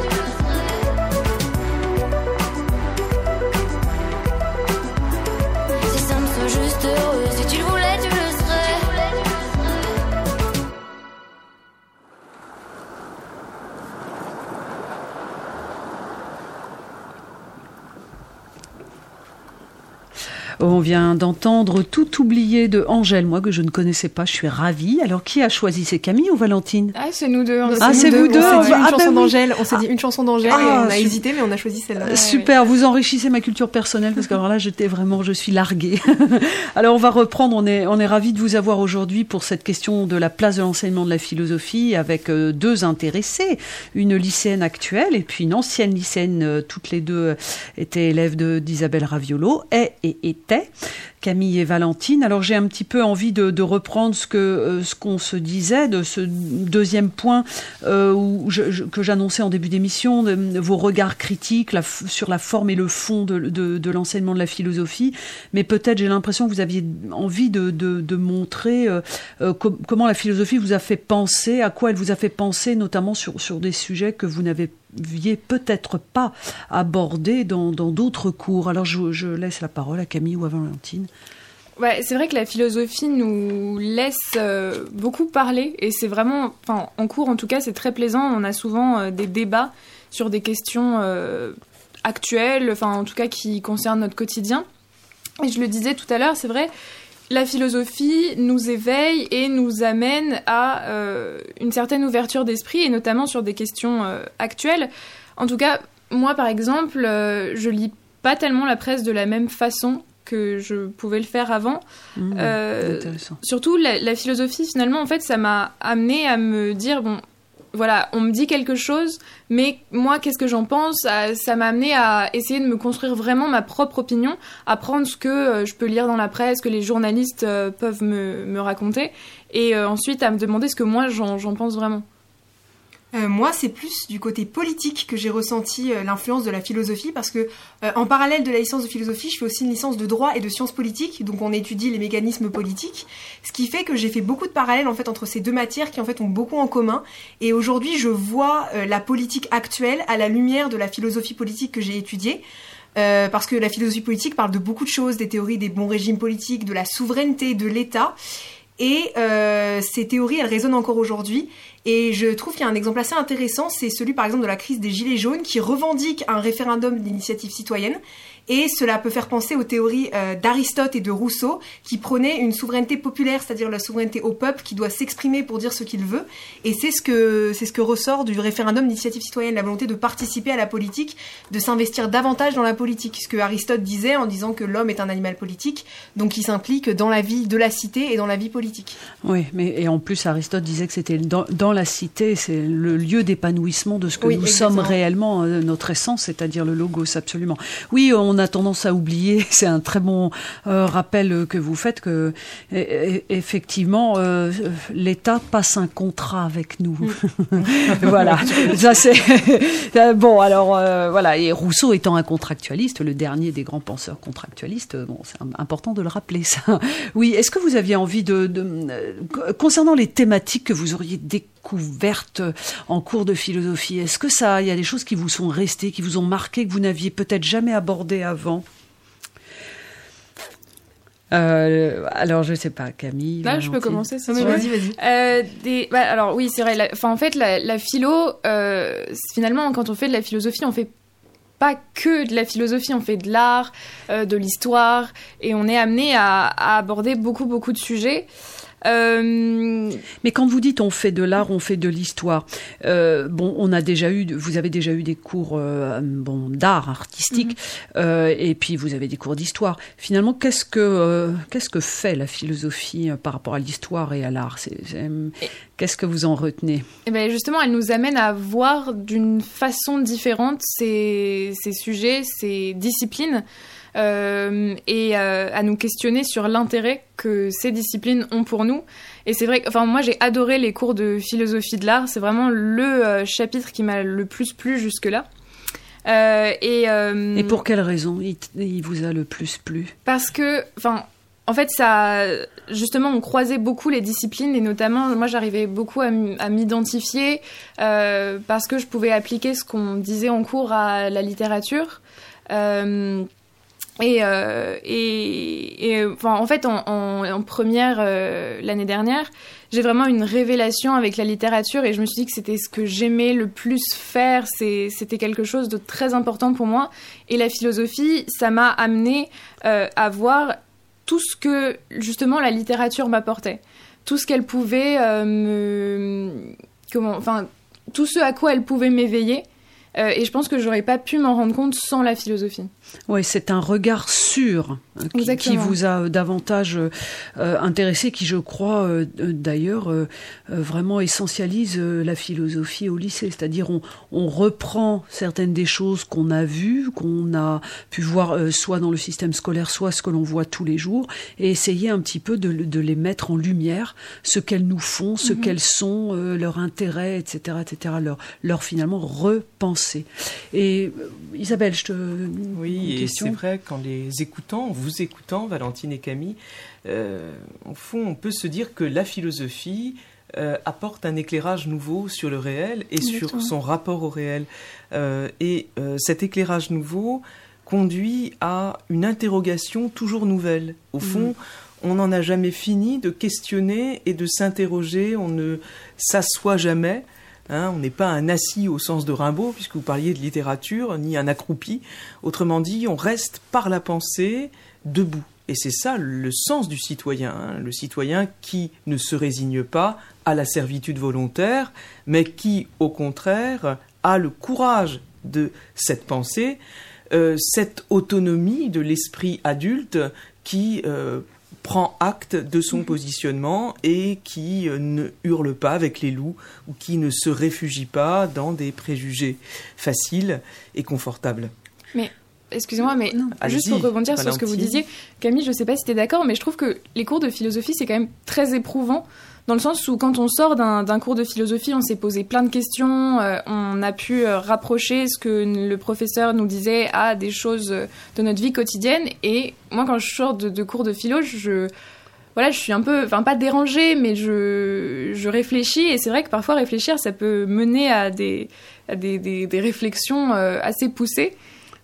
Si ça me soit juste heureux, si tu le voulais, tu le serais. On vient d'entendre Tout oublié de Angèle, moi que je ne connaissais pas, je suis ravie. Alors qui a choisi? C'est Camille ou Valentine? Ah, c'est nous deux. C'est vous deux. On s'est dit une chanson oui. d'Angèle. On s'est dit une chanson d'Angèle et on a hésité, mais on a choisi celle-là. Super, vous enrichissez ma culture personnelle parce que alors là, je suis larguée. Alors on va reprendre. On est ravis de vous avoir aujourd'hui pour cette question de la place de l'enseignement de la philosophie avec deux intéressés, une lycéenne actuelle et puis une ancienne lycéenne. Toutes les deux étaient élèves d'Isabelle Raviolo et étaient Camille et Valentine. Alors j'ai un petit peu envie de reprendre ce qu'on se disait de ce deuxième point que j'annonçais en début d'émission, vos regards critiques sur la forme et le fond de l'enseignement de la philosophie. Mais peut-être j'ai l'impression que vous aviez envie de montrer comment la philosophie vous a fait penser, à quoi elle vous a fait penser, notamment sur des sujets que vous n'aviez peut-être pas abordés dans d'autres cours. Alors je laisse la parole à Camille ou à Valentine. Ouais, c'est vrai que la philosophie nous laisse beaucoup parler et c'est vraiment, enfin en cours en tout cas, c'est très plaisant. On a souvent des débats sur des questions actuelles, enfin en tout cas qui concernent notre quotidien. Et je le disais tout à l'heure, c'est vrai la philosophie nous éveille et nous amène à une certaine ouverture d'esprit, et notamment sur des questions actuelles. En tout cas, moi, par exemple, je lis pas tellement la presse de la même façon que je pouvais le faire avant. Intéressant. Surtout, la philosophie, finalement, en fait, ça m'a amené à me dire, bon, voilà, on me dit quelque chose, mais moi, qu'est-ce que j'en pense ? Ça m'a amené à essayer de me construire vraiment ma propre opinion, à prendre ce que je peux lire dans la presse, que les journalistes peuvent me raconter, et ensuite à me demander ce que moi, j'en pense vraiment. Moi, c'est plus du côté politique que j'ai ressenti l'influence de la philosophie, parce que en parallèle de la licence de philosophie, je fais aussi une licence de droit et de sciences politiques, donc on étudie les mécanismes politiques, ce qui fait que j'ai fait beaucoup de parallèles en fait entre ces deux matières qui en fait ont beaucoup en commun. Et aujourd'hui, je vois la politique actuelle à la lumière de la philosophie politique que j'ai étudiée. Parce que la philosophie politique parle de beaucoup de choses, des théories des bons régimes politiques, de la souveraineté de l'État. Et ces théories, elles résonnent encore aujourd'hui. Et je trouve qu'il y a un exemple assez intéressant, c'est celui par exemple de la crise des Gilets jaunes qui revendique un référendum d'initiative citoyenne. Et cela peut faire penser aux théories d'Aristote et de Rousseau qui prônaient une souveraineté populaire, c'est-à-dire la souveraineté au peuple qui doit s'exprimer pour dire ce qu'il veut. Et c'est ce que ressort du référendum d'initiative citoyenne, la volonté de participer à la politique, de s'investir davantage dans la politique. Ce que Aristote disait en disant que l'homme est un animal politique, donc il s'implique dans la vie de la cité et dans la vie politique. Oui, et en plus Aristote disait que c'était dans la cité, c'est le lieu d'épanouissement de ce que nous sommes réellement, notre essence, c'est-à-dire le logos, absolument. Oui, on a tendance à oublier, c'est un très bon rappel que vous faites, que effectivement l'État passe un contrat avec nous. Voilà, ça c'est bon. Alors voilà, et Rousseau étant un contractualiste, le dernier des grands penseurs contractualistes, bon, c'est important de le rappeler ça. Oui, est-ce que vous aviez envie concernant les thématiques que vous auriez découvertes en cours de philosophie, est-ce que il y a des choses qui vous sont restées, qui vous ont marqué, que vous n'aviez peut-être jamais abordées avant? Alors je sais pas, Camille. Là, je peux commencer. Si vas-y. Alors oui, c'est vrai. En fait, la philo, finalement, quand on fait de la philosophie, on fait pas que de la philosophie, on fait de l'art, de l'histoire, et on est amené à aborder beaucoup de sujets. Mais quand vous dites on fait de l'art, on fait de l'histoire, bon, vous avez déjà eu des cours d'art artistique, et puis vous avez des cours d'histoire. Finalement, qu'est-ce que fait la philosophie par rapport à l'histoire et à l'art? Qu'est-ce que vous en retenez? Et bien justement, elle nous amène à voir d'une façon différente ces sujets, ces disciplines. Et à nous questionner sur l'intérêt que ces disciplines ont pour nous. Et c'est vrai que moi j'ai adoré les cours de philosophie de l'art, c'est vraiment le chapitre qui m'a le plus plu jusque-là. Et pour quelle raison il vous a le plus plu? Parce que, en fait, justement, on croisait beaucoup les disciplines, et notamment, moi, j'arrivais beaucoup à m'identifier parce que je pouvais appliquer ce qu'on disait en cours à la littérature. En fait, en première l'année dernière, j'ai vraiment une révélation avec la littérature, et je me suis dit que c'était ce que j'aimais le plus faire. C'était quelque chose de très important pour moi. Et la philosophie, ça m'a amené à voir tout ce que justement la littérature m'apportait, tout ce qu'elle pouvait tout ce à quoi elle pouvait m'éveiller. Et je pense que j'aurais pas pu m'en rendre compte sans la philosophie. Oui, c'est un regard sûr qui vous a davantage intéressé, qui, je crois, d'ailleurs, vraiment essentialise la philosophie au lycée. C'est-à-dire, on reprend certaines des choses qu'on a vues, qu'on a pu voir soit dans le système scolaire, soit ce que l'on voit tous les jours, et essayer un petit peu de les mettre en lumière, ce qu'elles nous font, ce qu'elles sont, leur intérêt, etc., leur finalement repenser. Et Isabelle, Oui, et c'est vrai qu'en vous écoutant, Valentine et Camille, au fond, on peut se dire que la philosophie apporte un éclairage nouveau sur le réel et sur son rapport au réel. Cet éclairage nouveau conduit à une interrogation toujours nouvelle. Au fond, on n'en a jamais fini de questionner et de s'interroger, on ne s'assoit jamais. On n'est pas un assis au sens de Rimbaud, puisque vous parliez de littérature, ni un accroupi. Autrement dit, on reste par la pensée debout. Et c'est ça le sens du citoyen, hein, le citoyen qui ne se résigne pas à la servitude volontaire, mais qui, au contraire, a le courage de cette pensée, cette autonomie de l'esprit adulte qui prend acte de son positionnement et qui ne hurle pas avec les loups ou qui ne se réfugie pas dans des préjugés faciles et confortables. Mais excusez-moi, mais juste pour rebondir sur ce que vous disiez, Camille, je ne sais pas si tu es d'accord, mais je trouve que les cours de philosophie, c'est quand même très éprouvant, dans le sens où quand on sort d'un cours de philosophie, on s'est posé plein de questions, on a pu rapprocher ce que le professeur nous disait à des choses de notre vie quotidienne. Et moi, quand je sors de cours de philo, je suis un peu, enfin pas dérangée, mais je réfléchis. Et c'est vrai que parfois réfléchir, ça peut mener à des réflexions assez poussées.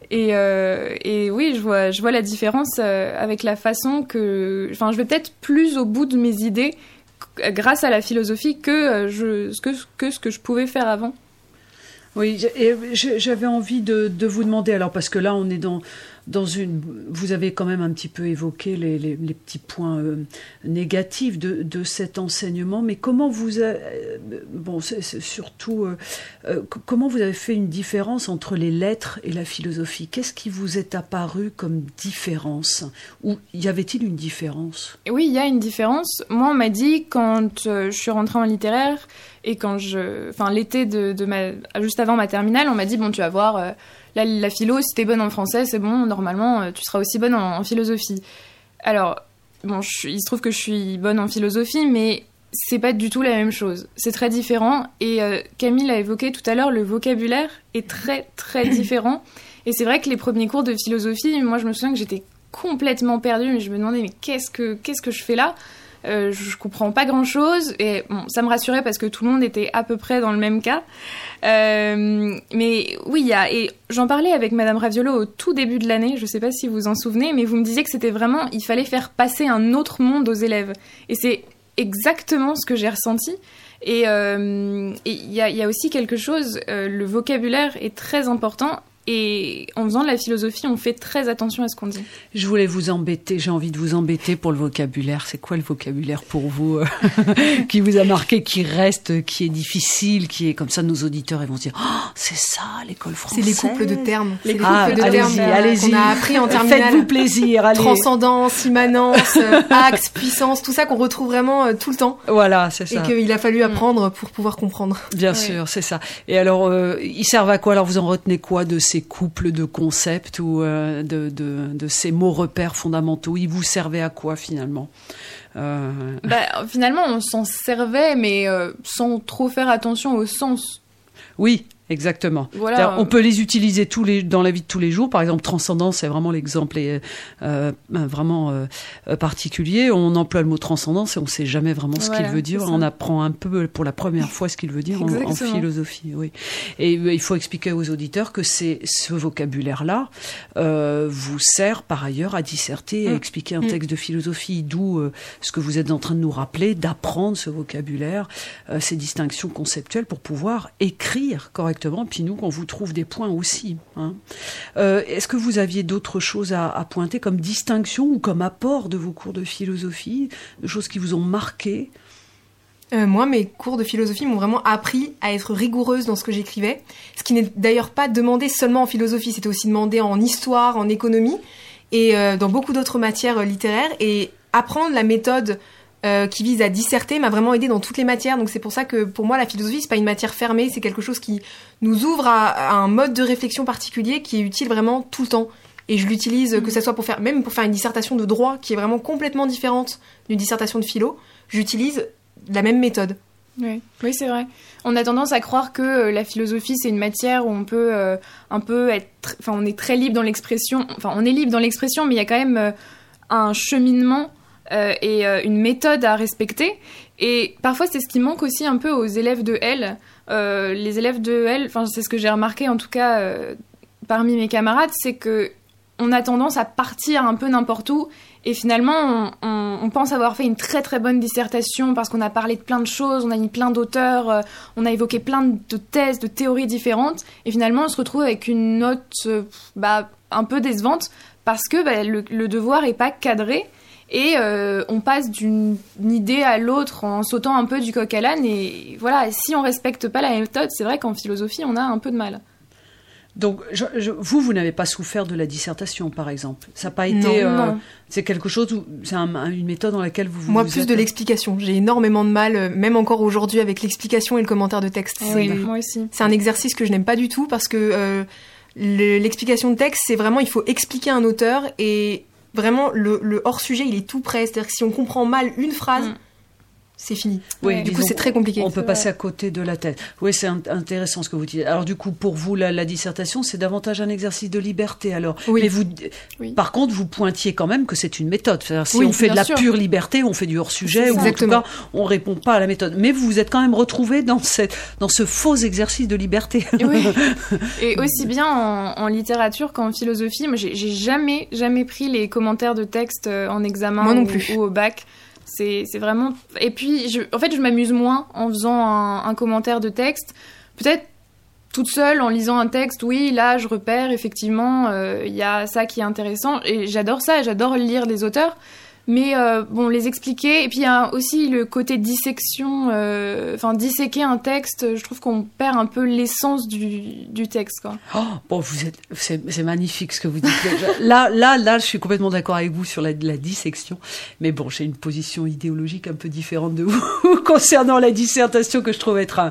Et oui, je vois la différence avec la façon que... Enfin, je vais peut-être plus au bout de mes idées grâce à la philosophie que ce que je pouvais faire avant. Oui, et j'avais envie de vous demander, alors parce que là on est dans une... Vous avez quand même un petit peu évoqué les petits points négatifs de cet enseignement, mais comment vous... c'est surtout... comment vous avez fait une différence entre les lettres et la philosophie ? Qu'est-ce qui vous est apparu comme différence ? Ou y avait-il une différence ? Oui, il y a une différence. Moi, on m'a dit, quand je suis rentrée en littéraire, et quand l'été juste avant ma terminale, on m'a dit, bon, tu vas voir... la philo, si t'es bonne en français, c'est bon, normalement, tu seras aussi bonne en philosophie. Alors, bon, il se trouve que je suis bonne en philosophie, mais c'est pas du tout la même chose. C'est très différent, et Camille l'a évoqué tout à l'heure, le vocabulaire est très, très différent. Et c'est vrai que les premiers cours de philosophie, moi, je me souviens que j'étais complètement perdue, mais je me demandais, mais qu'est-ce que je fais là ? Je comprends pas grand-chose, et bon, ça me rassurait parce que tout le monde était à peu près dans le même cas. Mais oui, et j'en parlais avec Madame Raviolo au tout début de l'année, je sais pas si vous vous en souvenez, mais vous me disiez que c'était vraiment, il fallait faire passer un autre monde aux élèves. Et c'est exactement ce que j'ai ressenti. Et il y a aussi quelque chose, le vocabulaire est très important. Et en faisant de la philosophie, on fait très attention à ce qu'on dit. Je voulais vous embêter, j'ai envie de vous embêter pour le vocabulaire. C'est quoi le vocabulaire pour vous qui vous a marqué, qui reste, qui est difficile, qui est comme ça, nos auditeurs ils vont se dire oh, c'est ça l'école française. C'est les couples de termes. Les couples de termes qu'on a appris en terminale. Faites-vous plaisir, allez. Transcendance, immanence, axe, puissance, tout ça qu'on retrouve vraiment tout le temps. Voilà, c'est ça. Et qu'il a fallu apprendre pour pouvoir comprendre. Bien sûr, c'est ça. Et alors, ils servent à quoi ? Alors, vous en retenez quoi de ces couples de concepts ou de ces mots repères fondamentaux? Ils vous servaient à quoi finalement? Finalement, on s'en servait, mais sans trop faire attention au sens. Oui, exactement. Voilà. On peut les utiliser dans la vie de tous les jours. Par exemple, transcendance, c'est vraiment l'exemple vraiment particulier. On emploie le mot transcendance et on ne sait jamais vraiment ce qu'il veut dire. On apprend un peu pour la première fois ce qu'il veut dire en philosophie. Oui. Et il faut expliquer aux auditeurs que ce vocabulaire-là vous sert par ailleurs à disserter et à expliquer un texte de philosophie, d'où ce que vous êtes en train de nous rappeler, d'apprendre ce vocabulaire, ces distinctions conceptuelles pour pouvoir écrire correctement. Puis nous, on vous trouve des points aussi. Hein. Est-ce que vous aviez d'autres choses à pointer comme distinction ou comme apport de vos cours de philosophie, de choses qui vous ont marqué? Moi, mes cours de philosophie m'ont vraiment appris à être rigoureuse dans ce que j'écrivais, ce qui n'est d'ailleurs pas demandé seulement en philosophie, c'était aussi demandé en histoire, en économie et dans beaucoup d'autres matières littéraires. Et apprendre la méthode qui vise à disserter m'a vraiment aidé dans toutes les matières. Donc c'est pour ça que pour moi la philosophie c'est pas une matière fermée, c'est quelque chose qui nous ouvre à un mode de réflexion particulier qui est utile vraiment tout le temps. Et je l'utilise que ça soit pour faire une dissertation de droit qui est vraiment complètement différente d'une dissertation de philo, j'utilise la même méthode. Oui, c'est vrai. On a tendance à croire que la philosophie c'est une matière où on peut un peu être, on est très libre dans l'expression. Enfin, on est libre dans l'expression, mais il y a quand même un cheminement et une méthode à respecter. Et parfois, c'est ce qui manque aussi un peu aux élèves de L. Les élèves de L, c'est ce que j'ai remarqué en tout cas parmi mes camarades, c'est qu'on a tendance à partir un peu n'importe où. Et finalement, on pense avoir fait une très très bonne dissertation parce qu'on a parlé de plein de choses, on a mis plein d'auteurs, on a évoqué plein de thèses, de théories différentes. Et finalement, on se retrouve avec une note un peu décevantes parce que le devoir est pas cadré. Et on passe d'une idée à l'autre en sautant un peu du coq à l'âne. Et voilà, si on respecte pas la méthode, c'est vrai qu'en philosophie, on a un peu de mal. Donc, vous n'avez pas souffert de la dissertation, par exemple. Ça n'a pas été... Non. C'est quelque chose c'est une méthode dans laquelle vous Moi, plus de l'explication. J'ai énormément de mal, même encore aujourd'hui, avec l'explication et le commentaire de texte. Oui, moi aussi. C'est un exercice que je n'aime pas du tout parce que l'explication de texte, c'est vraiment, il faut expliquer un auteur et vraiment, le hors-sujet, il est tout prêt. C'est-à-dire que si on comprend mal une phrase... c'est fini. Oui, du coup, c'est très compliqué. On peut passer à côté de la tête. Oui, c'est intéressant ce que vous dites. Alors du coup, pour vous, la dissertation, c'est davantage un exercice de liberté. Alors, oui. Mais par contre, vous pointiez quand même que c'est une méthode. C'est-à-dire, si on fait de la pure liberté, on fait du hors-sujet, ou en tout cas, on répond pas à la méthode. Mais vous vous êtes quand même retrouvé dans ce faux exercice de liberté. Oui. Et aussi bien en littérature qu'en philosophie, moi, j'ai jamais pris les commentaires de texte en examen ou au bac. C'est vraiment... Et puis, je m'amuse moins en faisant un commentaire de texte. Peut-être toute seule, en lisant un texte, oui, là, je repère, effectivement, il y a ça qui est intéressant. Et j'adore ça, j'adore lire les auteurs. Mais les expliquer. Et puis, il y a aussi le côté dissection. Disséquer un texte, je trouve qu'on perd un peu l'essence du texte, quoi. C'est magnifique ce que vous dites. Là, je suis complètement d'accord avec vous sur la dissection. Mais bon, j'ai une position idéologique un peu différente de vous concernant la dissertation que je trouve être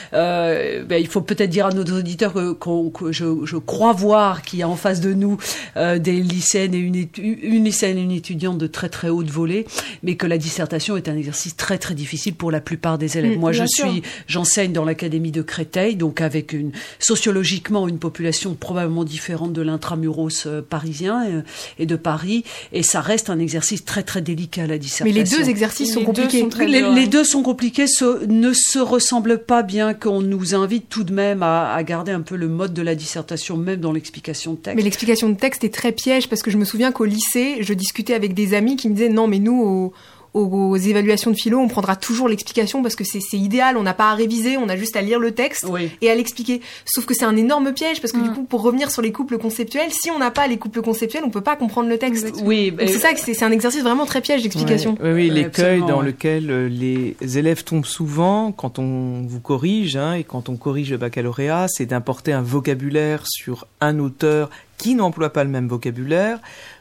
il faut peut-être dire à nos auditeurs que je crois voir qu'il y a en face de nous des lycéennes et une lycéenne et une étudiante de très très haute volée, mais que la dissertation est un exercice très très difficile pour la plupart des élèves. Moi, j'enseigne dans l'académie de Créteil, donc avec sociologiquement une population probablement différente de l'intramuros parisien et de Paris, et ça reste un exercice très très délicat, la dissertation. Mais les deux exercices sont compliqués. Les deux sont compliqués, ne se ressemblent pas, bien qu'on nous invite tout de même à garder un peu le mode de la dissertation, même dans l'explication de texte. Mais l'explication de texte est très piège, parce que je me souviens qu'au lycée, je discutais avec des amis qui me disaient non, mais nous, aux évaluations de philo, on prendra toujours l'explication parce que c'est idéal, on n'a pas à réviser, on a juste à lire le texte et à l'expliquer. Sauf que c'est un énorme piège parce que du coup, pour revenir sur les couples conceptuels, si on n'a pas les couples conceptuels, on peut pas comprendre le texte. Oui, donc c'est ça que c'est un exercice vraiment très piège d'explication. Oui, l'écueil dans lequel les élèves tombent souvent quand on vous corrige, et quand on corrige le baccalauréat, c'est d'importer un vocabulaire sur un auteur qui n'emploie pas le même vocabulaire,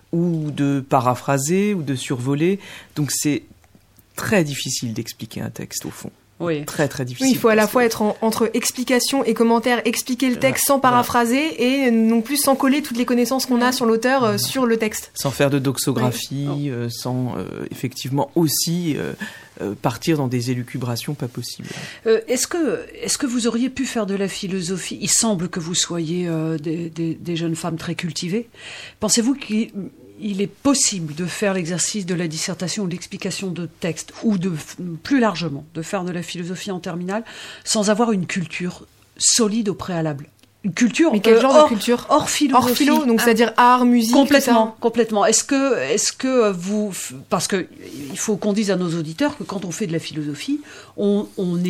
ou de paraphraser, ou de survoler. Donc c'est très difficile d'expliquer un texte, au fond. Oui. Très, très difficile. Oui, il faut à la fois être entre explication et commentaire, expliquer le texte sans paraphraser et non plus sans coller toutes les connaissances qu'on a sur l'auteur sur le texte. Sans faire de doxographie, sans effectivement aussi partir dans des élucubrations pas possibles. Est-ce que vous auriez pu faire de la philosophie? Il semble que vous soyez des jeunes femmes très cultivées. Pensez-vous qu'il est possible de faire l'exercice de la dissertation ou de l'explication de texte, ou plus largement, de faire de la philosophie en terminale, sans avoir une culture solide au préalable? Une culture. Mais quel genre de culture? Hors philosophie. Hors philo, donc c'est-à-dire art, musique. Complètement. Est-ce que vous, parce que il faut qu'on dise à nos auditeurs que quand on fait de la philosophie, on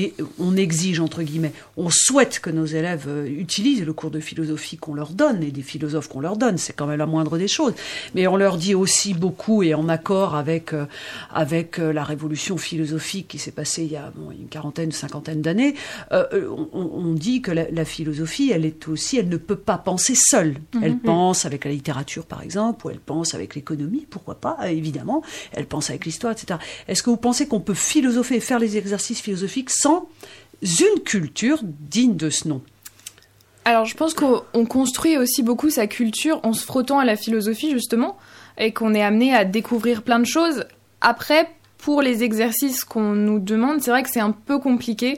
exige, entre guillemets, on souhaite que nos élèves utilisent le cours de philosophie qu'on leur donne et des philosophes qu'on leur donne. C'est quand même la moindre des choses. Mais on leur dit aussi beaucoup, et en accord avec la révolution philosophique qui s'est passée il y a une quarantaine, cinquantaine d'années, on dit que la philosophie, elle ne peut pas penser seule. Elle pense avec la littérature, par exemple, ou elle pense avec l'économie, pourquoi pas, évidemment. Elle pense avec l'histoire, etc. Est-ce que vous pensez qu'on peut philosopher et faire les exercices philosophiques sans une culture digne de ce nom? Alors, je pense qu'on construit aussi beaucoup sa culture en se frottant à la philosophie, justement, et qu'on est amené à découvrir plein de choses. Après, pour les exercices qu'on nous demande, c'est vrai que c'est un peu compliqué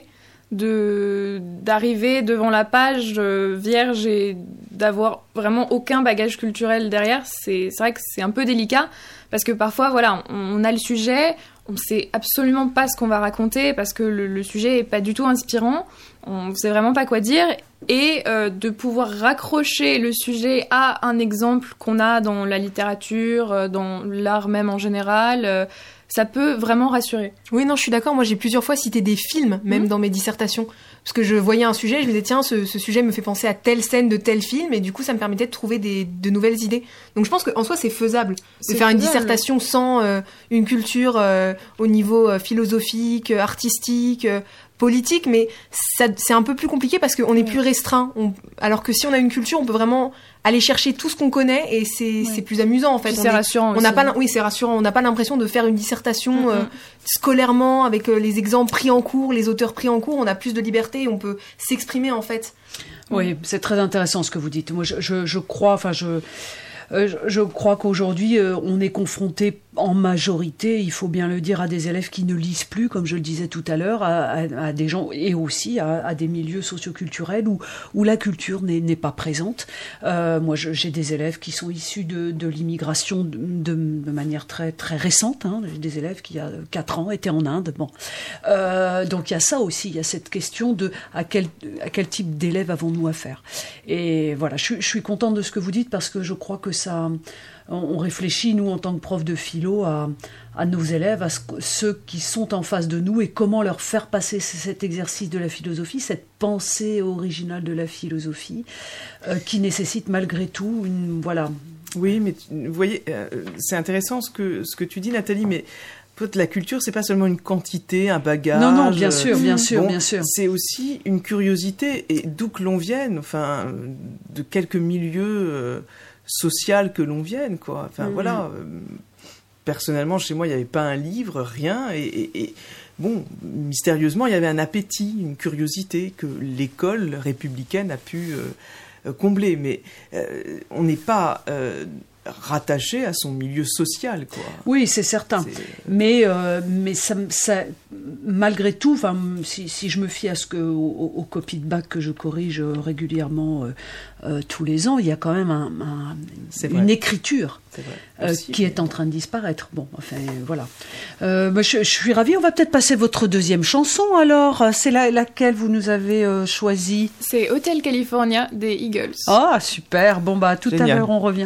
d'arriver devant la page vierge et d'avoir vraiment aucun bagage culturel derrière. C'est vrai que c'est un peu délicat parce que parfois, voilà, on a le sujet, on sait absolument pas ce qu'on va raconter parce que le sujet est pas du tout inspirant, on sait vraiment pas quoi dire, et de pouvoir raccrocher le sujet à un exemple qu'on a dans la littérature, dans l'art même en général, ça peut vraiment rassurer. Oui, non, je suis d'accord. Moi, j'ai plusieurs fois cité des films, même dans mes dissertations. Parce que je voyais un sujet, je me disais, tiens, ce sujet me fait penser à telle scène de tel film, et du coup, ça me permettait de trouver de nouvelles idées. Donc, je pense qu'en soi, c'est faisable de faire une dissertation sans une culture au niveau philosophique, artistique, politique, mais c'est un peu plus compliqué parce qu'on est plus restreint. Alors que si on a une culture, on peut vraiment aller chercher tout ce qu'on connaît, et c'est plus amusant, en fait. C'est rassurant aussi. Oui, c'est rassurant. On n'a pas l'impression de faire une dissertation scolairement avec les exemples pris en cours, les auteurs pris en cours. On a plus de liberté et on peut s'exprimer, en fait. Oui, c'est très intéressant ce que vous dites. Moi, je crois qu'aujourd'hui, on est confronté en majorité, il faut bien le dire, à des élèves qui ne lisent plus, comme je le disais tout à l'heure, à des gens, et aussi à des milieux socioculturels où la culture n'est pas présente. Moi, j'ai des élèves qui sont issus de l'immigration de manière très, très récente. J'ai des élèves qui, il y a 4 ans, étaient en Inde. Bon. Donc, il y a ça aussi, il y a cette question de à quel type d'élèves avons-nous affaire. Et voilà, je suis contente de ce que vous dites, parce que je crois que ça... On réfléchit, nous, en tant que profs de philo, à nos élèves, à ceux qui sont en face de nous, et comment leur faire passer cet exercice de la philosophie, cette pensée originale de la philosophie, qui nécessite malgré tout voilà. Oui, mais vous voyez, c'est intéressant ce que tu dis, Nathalie, mais peut-être la culture, c'est pas seulement une quantité, un bagage. Non, bien sûr. C'est aussi une curiosité, et d'où que l'on vienne, enfin, de quelques milieux social que l'on vienne, quoi. Enfin, voilà. Personnellement, chez moi, il n'y avait pas un livre, rien, et bon, mystérieusement, il y avait un appétit, une curiosité que l'école républicaine a pu combler, mais on n'est pas rattaché à son milieu social, quoi. Oui, c'est certain. Mais ça, malgré tout, enfin, si je me fie à aux copies de bac que je corrige régulièrement tous les ans, il y a quand même une écriture qui est en train de disparaître. Bon, enfin, voilà. Je suis ravie. On va peut-être passer votre deuxième chanson, alors. C'est laquelle vous nous avez choisie? C'est Hotel California des Eagles. Ah, super. Bon, tout à l'heure, on revient.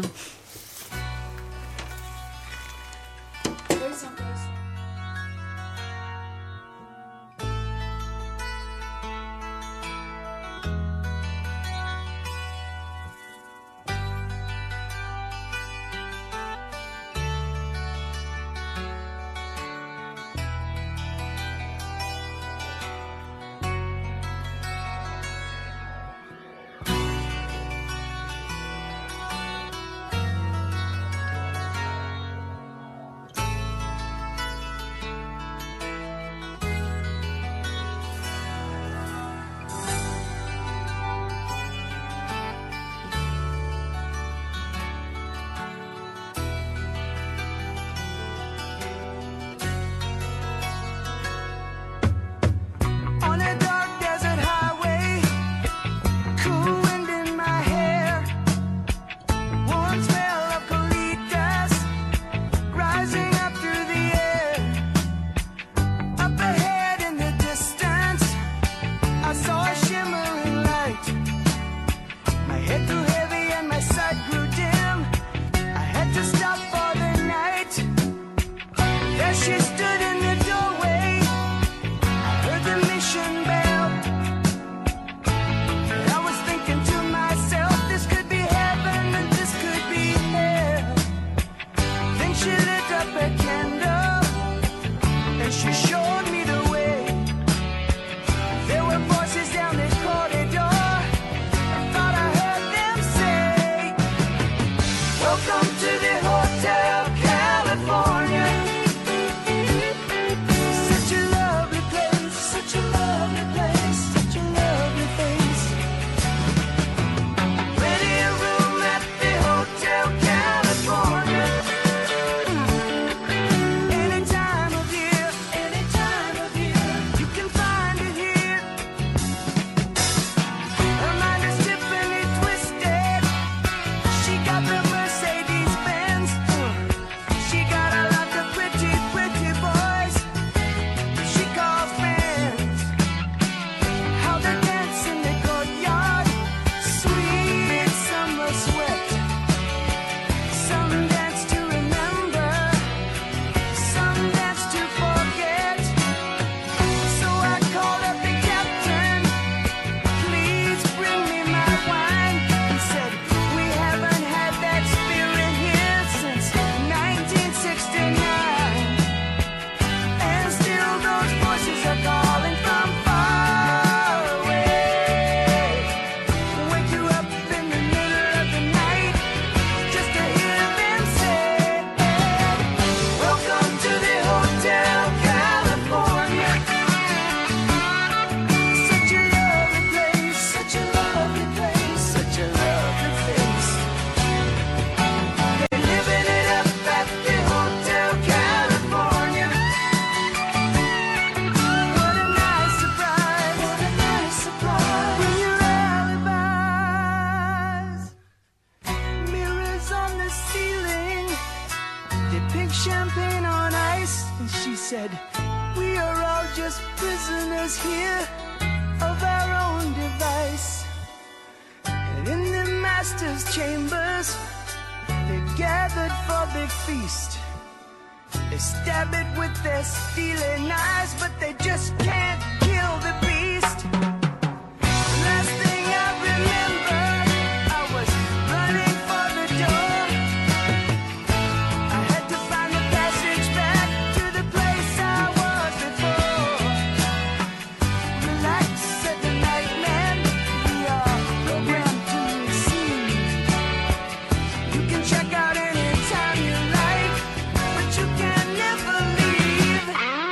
Some dance pink champagne on ice. And she said, we are all just prisoners here of our own device. And in the master's chambers, they gathered for the feast. They stab it with their steely knives, but they just can't kill the beast. Last thing I remember, I was running for the door. I had to find the passage back to the place I was before. Relax, said the night man, we are programmed to receive. You can check out anytime you like, but you can never leave.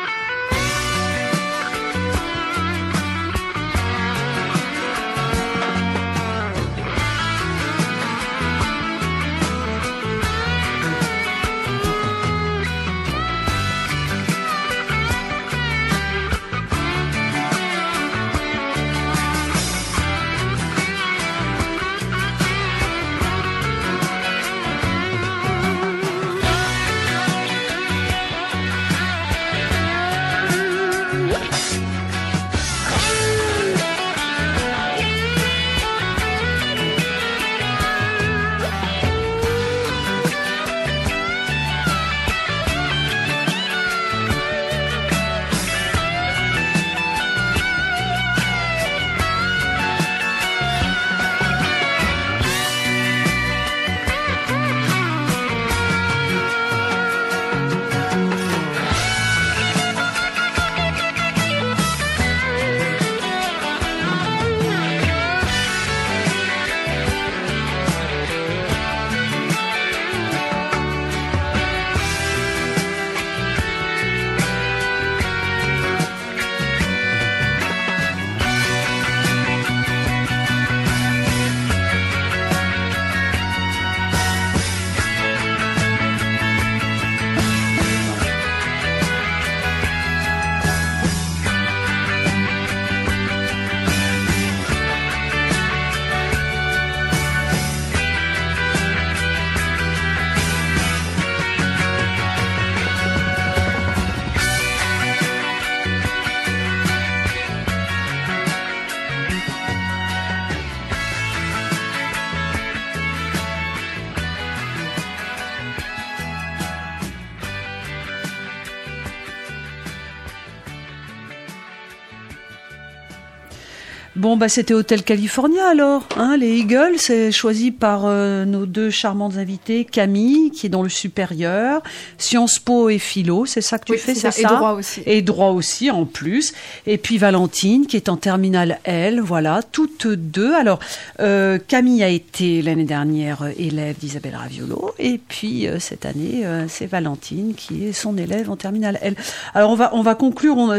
Bon, bah c'était Hôtel California alors, hein, les Eagles, c'est choisi par nos deux charmantes invitées, Camille, qui est dans le supérieur, Sciences Po et Philo, c'est ça que tu fais, c'est ça? Et droit aussi. Et droit aussi, en plus. Et puis Valentine, qui est en terminale L, voilà, toutes deux. Alors, Camille a été l'année dernière élève d'Isabelle Raviolo, et puis cette année, c'est Valentine qui est son élève en terminale L. Alors, on va conclure, on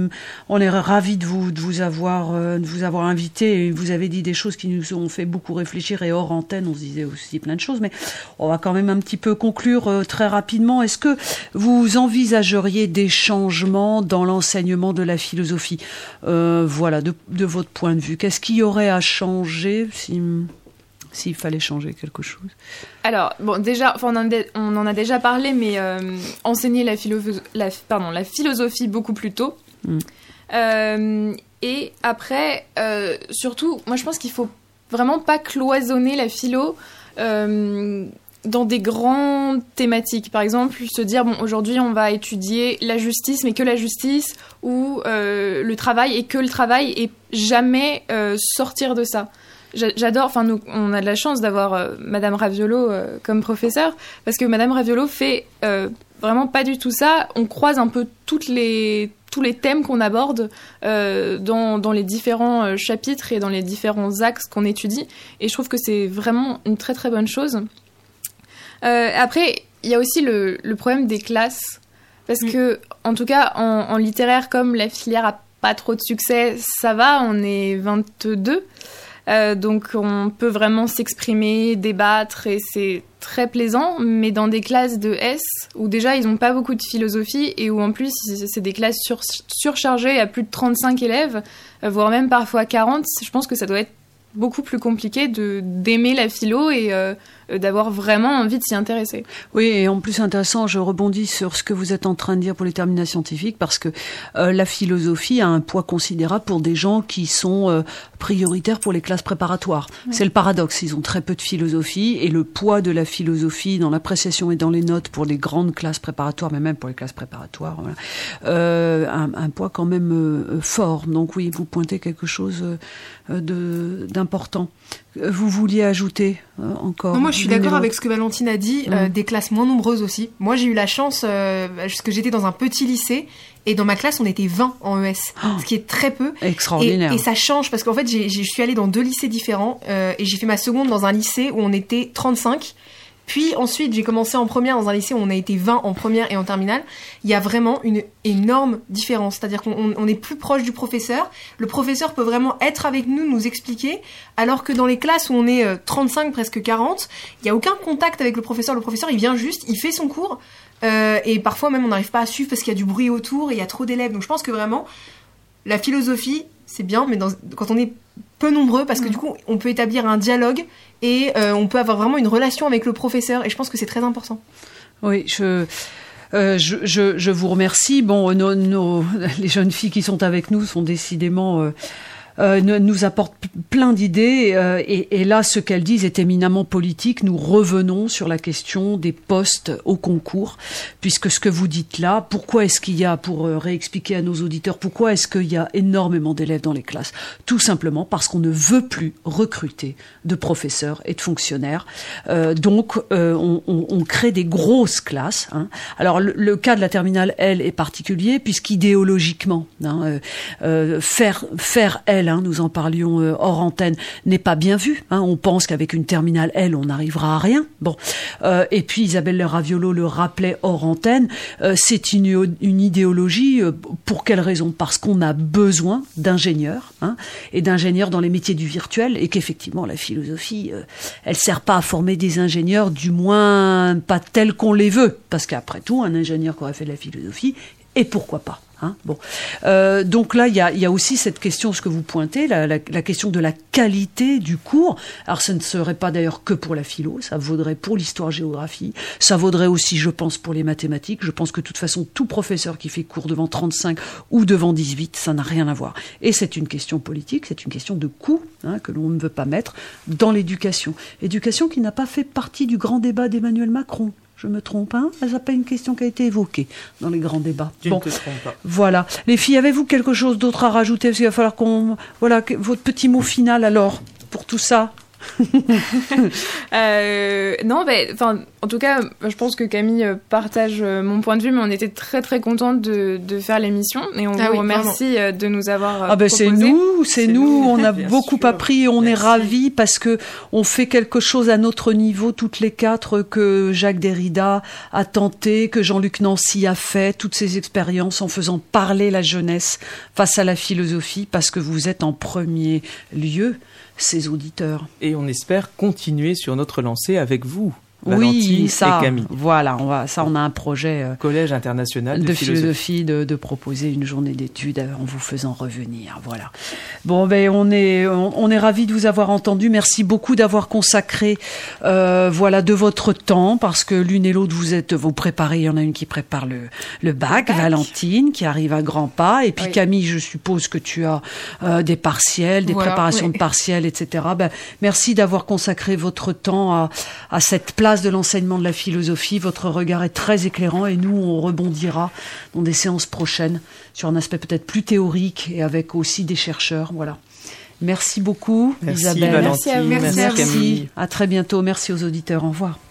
est ravis de vous avoir invité, et vous avez dit des choses qui nous ont fait beaucoup réfléchir, et hors antenne on se disait aussi plein de choses, mais on va quand même un petit peu conclure très rapidement. Est-ce que vous envisageriez des changements dans l'enseignement de la philosophie, voilà, de votre point de vue? Qu'est-ce qu'il y aurait à changer s'il fallait changer quelque chose? Alors, bon, déjà, on en a déjà parlé, mais enseigner la philosophie beaucoup plus tôt. Et après, surtout, moi je pense qu'il faut vraiment pas cloisonner la philo dans des grandes thématiques. Par exemple, se dire, bon, aujourd'hui on va étudier la justice, mais que la justice, ou le travail, et que le travail, et jamais sortir de ça. J'adore, enfin, nous, on a de la chance d'avoir Madame Raviolo comme professeure, parce que Madame Raviolo fait vraiment pas du tout ça. On croise un peu tous les thèmes qu'on aborde dans les différents chapitres et dans les différents axes qu'on étudie. Et je trouve que c'est vraiment une très très bonne chose. Après, il y a aussi le problème des classes. Parce que, en tout cas, en littéraire, comme la filière a pas trop de succès, ça va, on est 22. Donc on peut vraiment s'exprimer, débattre, et c'est très plaisant. Mais dans des classes de S, où déjà ils n'ont pas beaucoup de philosophie, et où en plus c'est des classes surchargées à plus de 35 élèves, voire même parfois 40, je pense que ça doit être beaucoup plus compliqué d'aimer la philo et d'avoir vraiment envie de s'y intéresser. Oui, et en plus intéressant, je rebondis sur ce que vous êtes en train de dire pour les terminales scientifiques, parce que la philosophie a un poids considérable pour des gens qui sont prioritaires pour les classes préparatoires. Ouais. C'est le paradoxe, ils ont très peu de philosophie, et le poids de la philosophie dans l'appréciation et dans les notes pour les grandes classes préparatoires, mais même pour les classes préparatoires, voilà, un poids quand même fort. Donc oui, vous pointez quelque chose d'important. Vous vouliez ajouter encore? Non, moi, je suis d'accord avec ce que Valentine a dit, des classes moins nombreuses aussi. Moi, j'ai eu la chance, parce que j'étais dans un petit lycée, et dans ma classe, on était 20 en ES, ce qui est très peu. Extraordinaire. Et ça change, parce qu'en fait, je suis allée dans 2 lycées différents, et j'ai fait ma seconde dans un lycée où on était 35. Puis ensuite, j'ai commencé en première dans un lycée où on a été 20 en première et en terminale. Il y a vraiment une énorme différence. C'est-à-dire qu'on est plus proche du professeur. Le professeur peut vraiment être avec nous, nous expliquer. Alors que dans les classes où on est 35, presque 40, il n'y a aucun contact avec le professeur. Le professeur, il vient juste, il fait son cours. Et parfois même, on n'arrive pas à suivre parce qu'il y a du bruit autour et il y a trop d'élèves. Donc je pense que vraiment, la philosophie, c'est bien, mais quand on est peu nombreux, parce que du coup, on peut établir un dialogue et on peut avoir vraiment une relation avec le professeur, et je pense que c'est très important. Oui, je vous remercie. Bon, les jeunes filles qui sont avec nous sont décidément nous apportent plein d'idées, et là, ce qu'elles disent est éminemment politique. Nous revenons sur la question des postes au concours, puisque ce que vous dites là, pourquoi est-ce qu'il y a, pour réexpliquer à nos auditeurs, pourquoi est-ce qu'il y a énormément d'élèves dans les classes? Tout simplement parce qu'on ne veut plus recruter de professeurs et de fonctionnaires. Donc, on crée des grosses classes. Hein. Alors, le cas de la terminale L est particulier, puisqu'idéologiquement, faire L, nous en parlions hors antenne, n'est pas bien vu. On pense qu'avec une terminale L, on n'arrivera à rien. Bon, et puis Isabelle Raviolo le rappelait hors antenne, c'est une idéologie. Pour quelle raison? Parce qu'on a besoin d'ingénieurs, et d'ingénieurs dans les métiers du virtuel, et qu'effectivement la philosophie, elle sert pas à former des ingénieurs, du moins pas tels qu'on les veut, parce qu'après tout, un ingénieur qui aurait fait de la philosophie, et pourquoi pas? Bon. Donc là, il y a aussi cette question, ce que vous pointez, la question de la qualité du cours. Alors, ce ne serait pas d'ailleurs que pour la philo, ça vaudrait pour l'histoire-géographie, ça vaudrait aussi, je pense, pour les mathématiques. Je pense que de toute façon, tout professeur qui fait cours devant 35 ou devant 18, ça n'a rien à voir. Et c'est une question politique, c'est une question de coût, que l'on ne veut pas mettre dans l'éducation. Éducation qui n'a pas fait partie du grand débat d'Emmanuel Macron. Je me trompe, C'est pas une question qui a été évoquée dans les grands débats. Tu ne te trompes pas. Voilà. Les filles, avez-vous quelque chose d'autre à rajouter? Parce qu'il va falloir votre petit mot final alors, pour tout ça. Non, en tout cas, je pense que Camille partage mon point de vue, mais on était très très contente de faire l'émission, et on vous remercie de nous avoir proposé. C'est nous, on a beaucoup appris, et on est ravis parce que on fait quelque chose à notre niveau, toutes les quatre, que Jacques Derrida a tenté, que Jean-Luc Nancy a fait, toutes ces expériences en faisant parler la jeunesse face à la philosophie, parce que vous êtes en premier lieu ses auditeurs. Et on espère continuer sur notre lancée avec vous, Valentine et Camille. Voilà, on a un projet Collège international de philosophie de proposer une journée d'études en vous faisant revenir. Voilà. Bon, on est ravis de vous avoir entendu. Merci beaucoup d'avoir consacré de votre temps, parce que l'une et l'autre vous préparez. Il y en a une qui prépare le bac, Valentine, qui arrive à grands pas, et puis Camille, je suppose que tu as des partiels, des préparations de partiels, etc. Merci d'avoir consacré votre temps à cette place de l'enseignement de la philosophie. Votre regard est très éclairant, et nous, on rebondira dans des séances prochaines sur un aspect peut-être plus théorique, et avec aussi des chercheurs. Voilà. Merci beaucoup, merci, Isabelle. Valentine. Merci à vous. Merci Camille. À très bientôt. Merci aux auditeurs. Au revoir.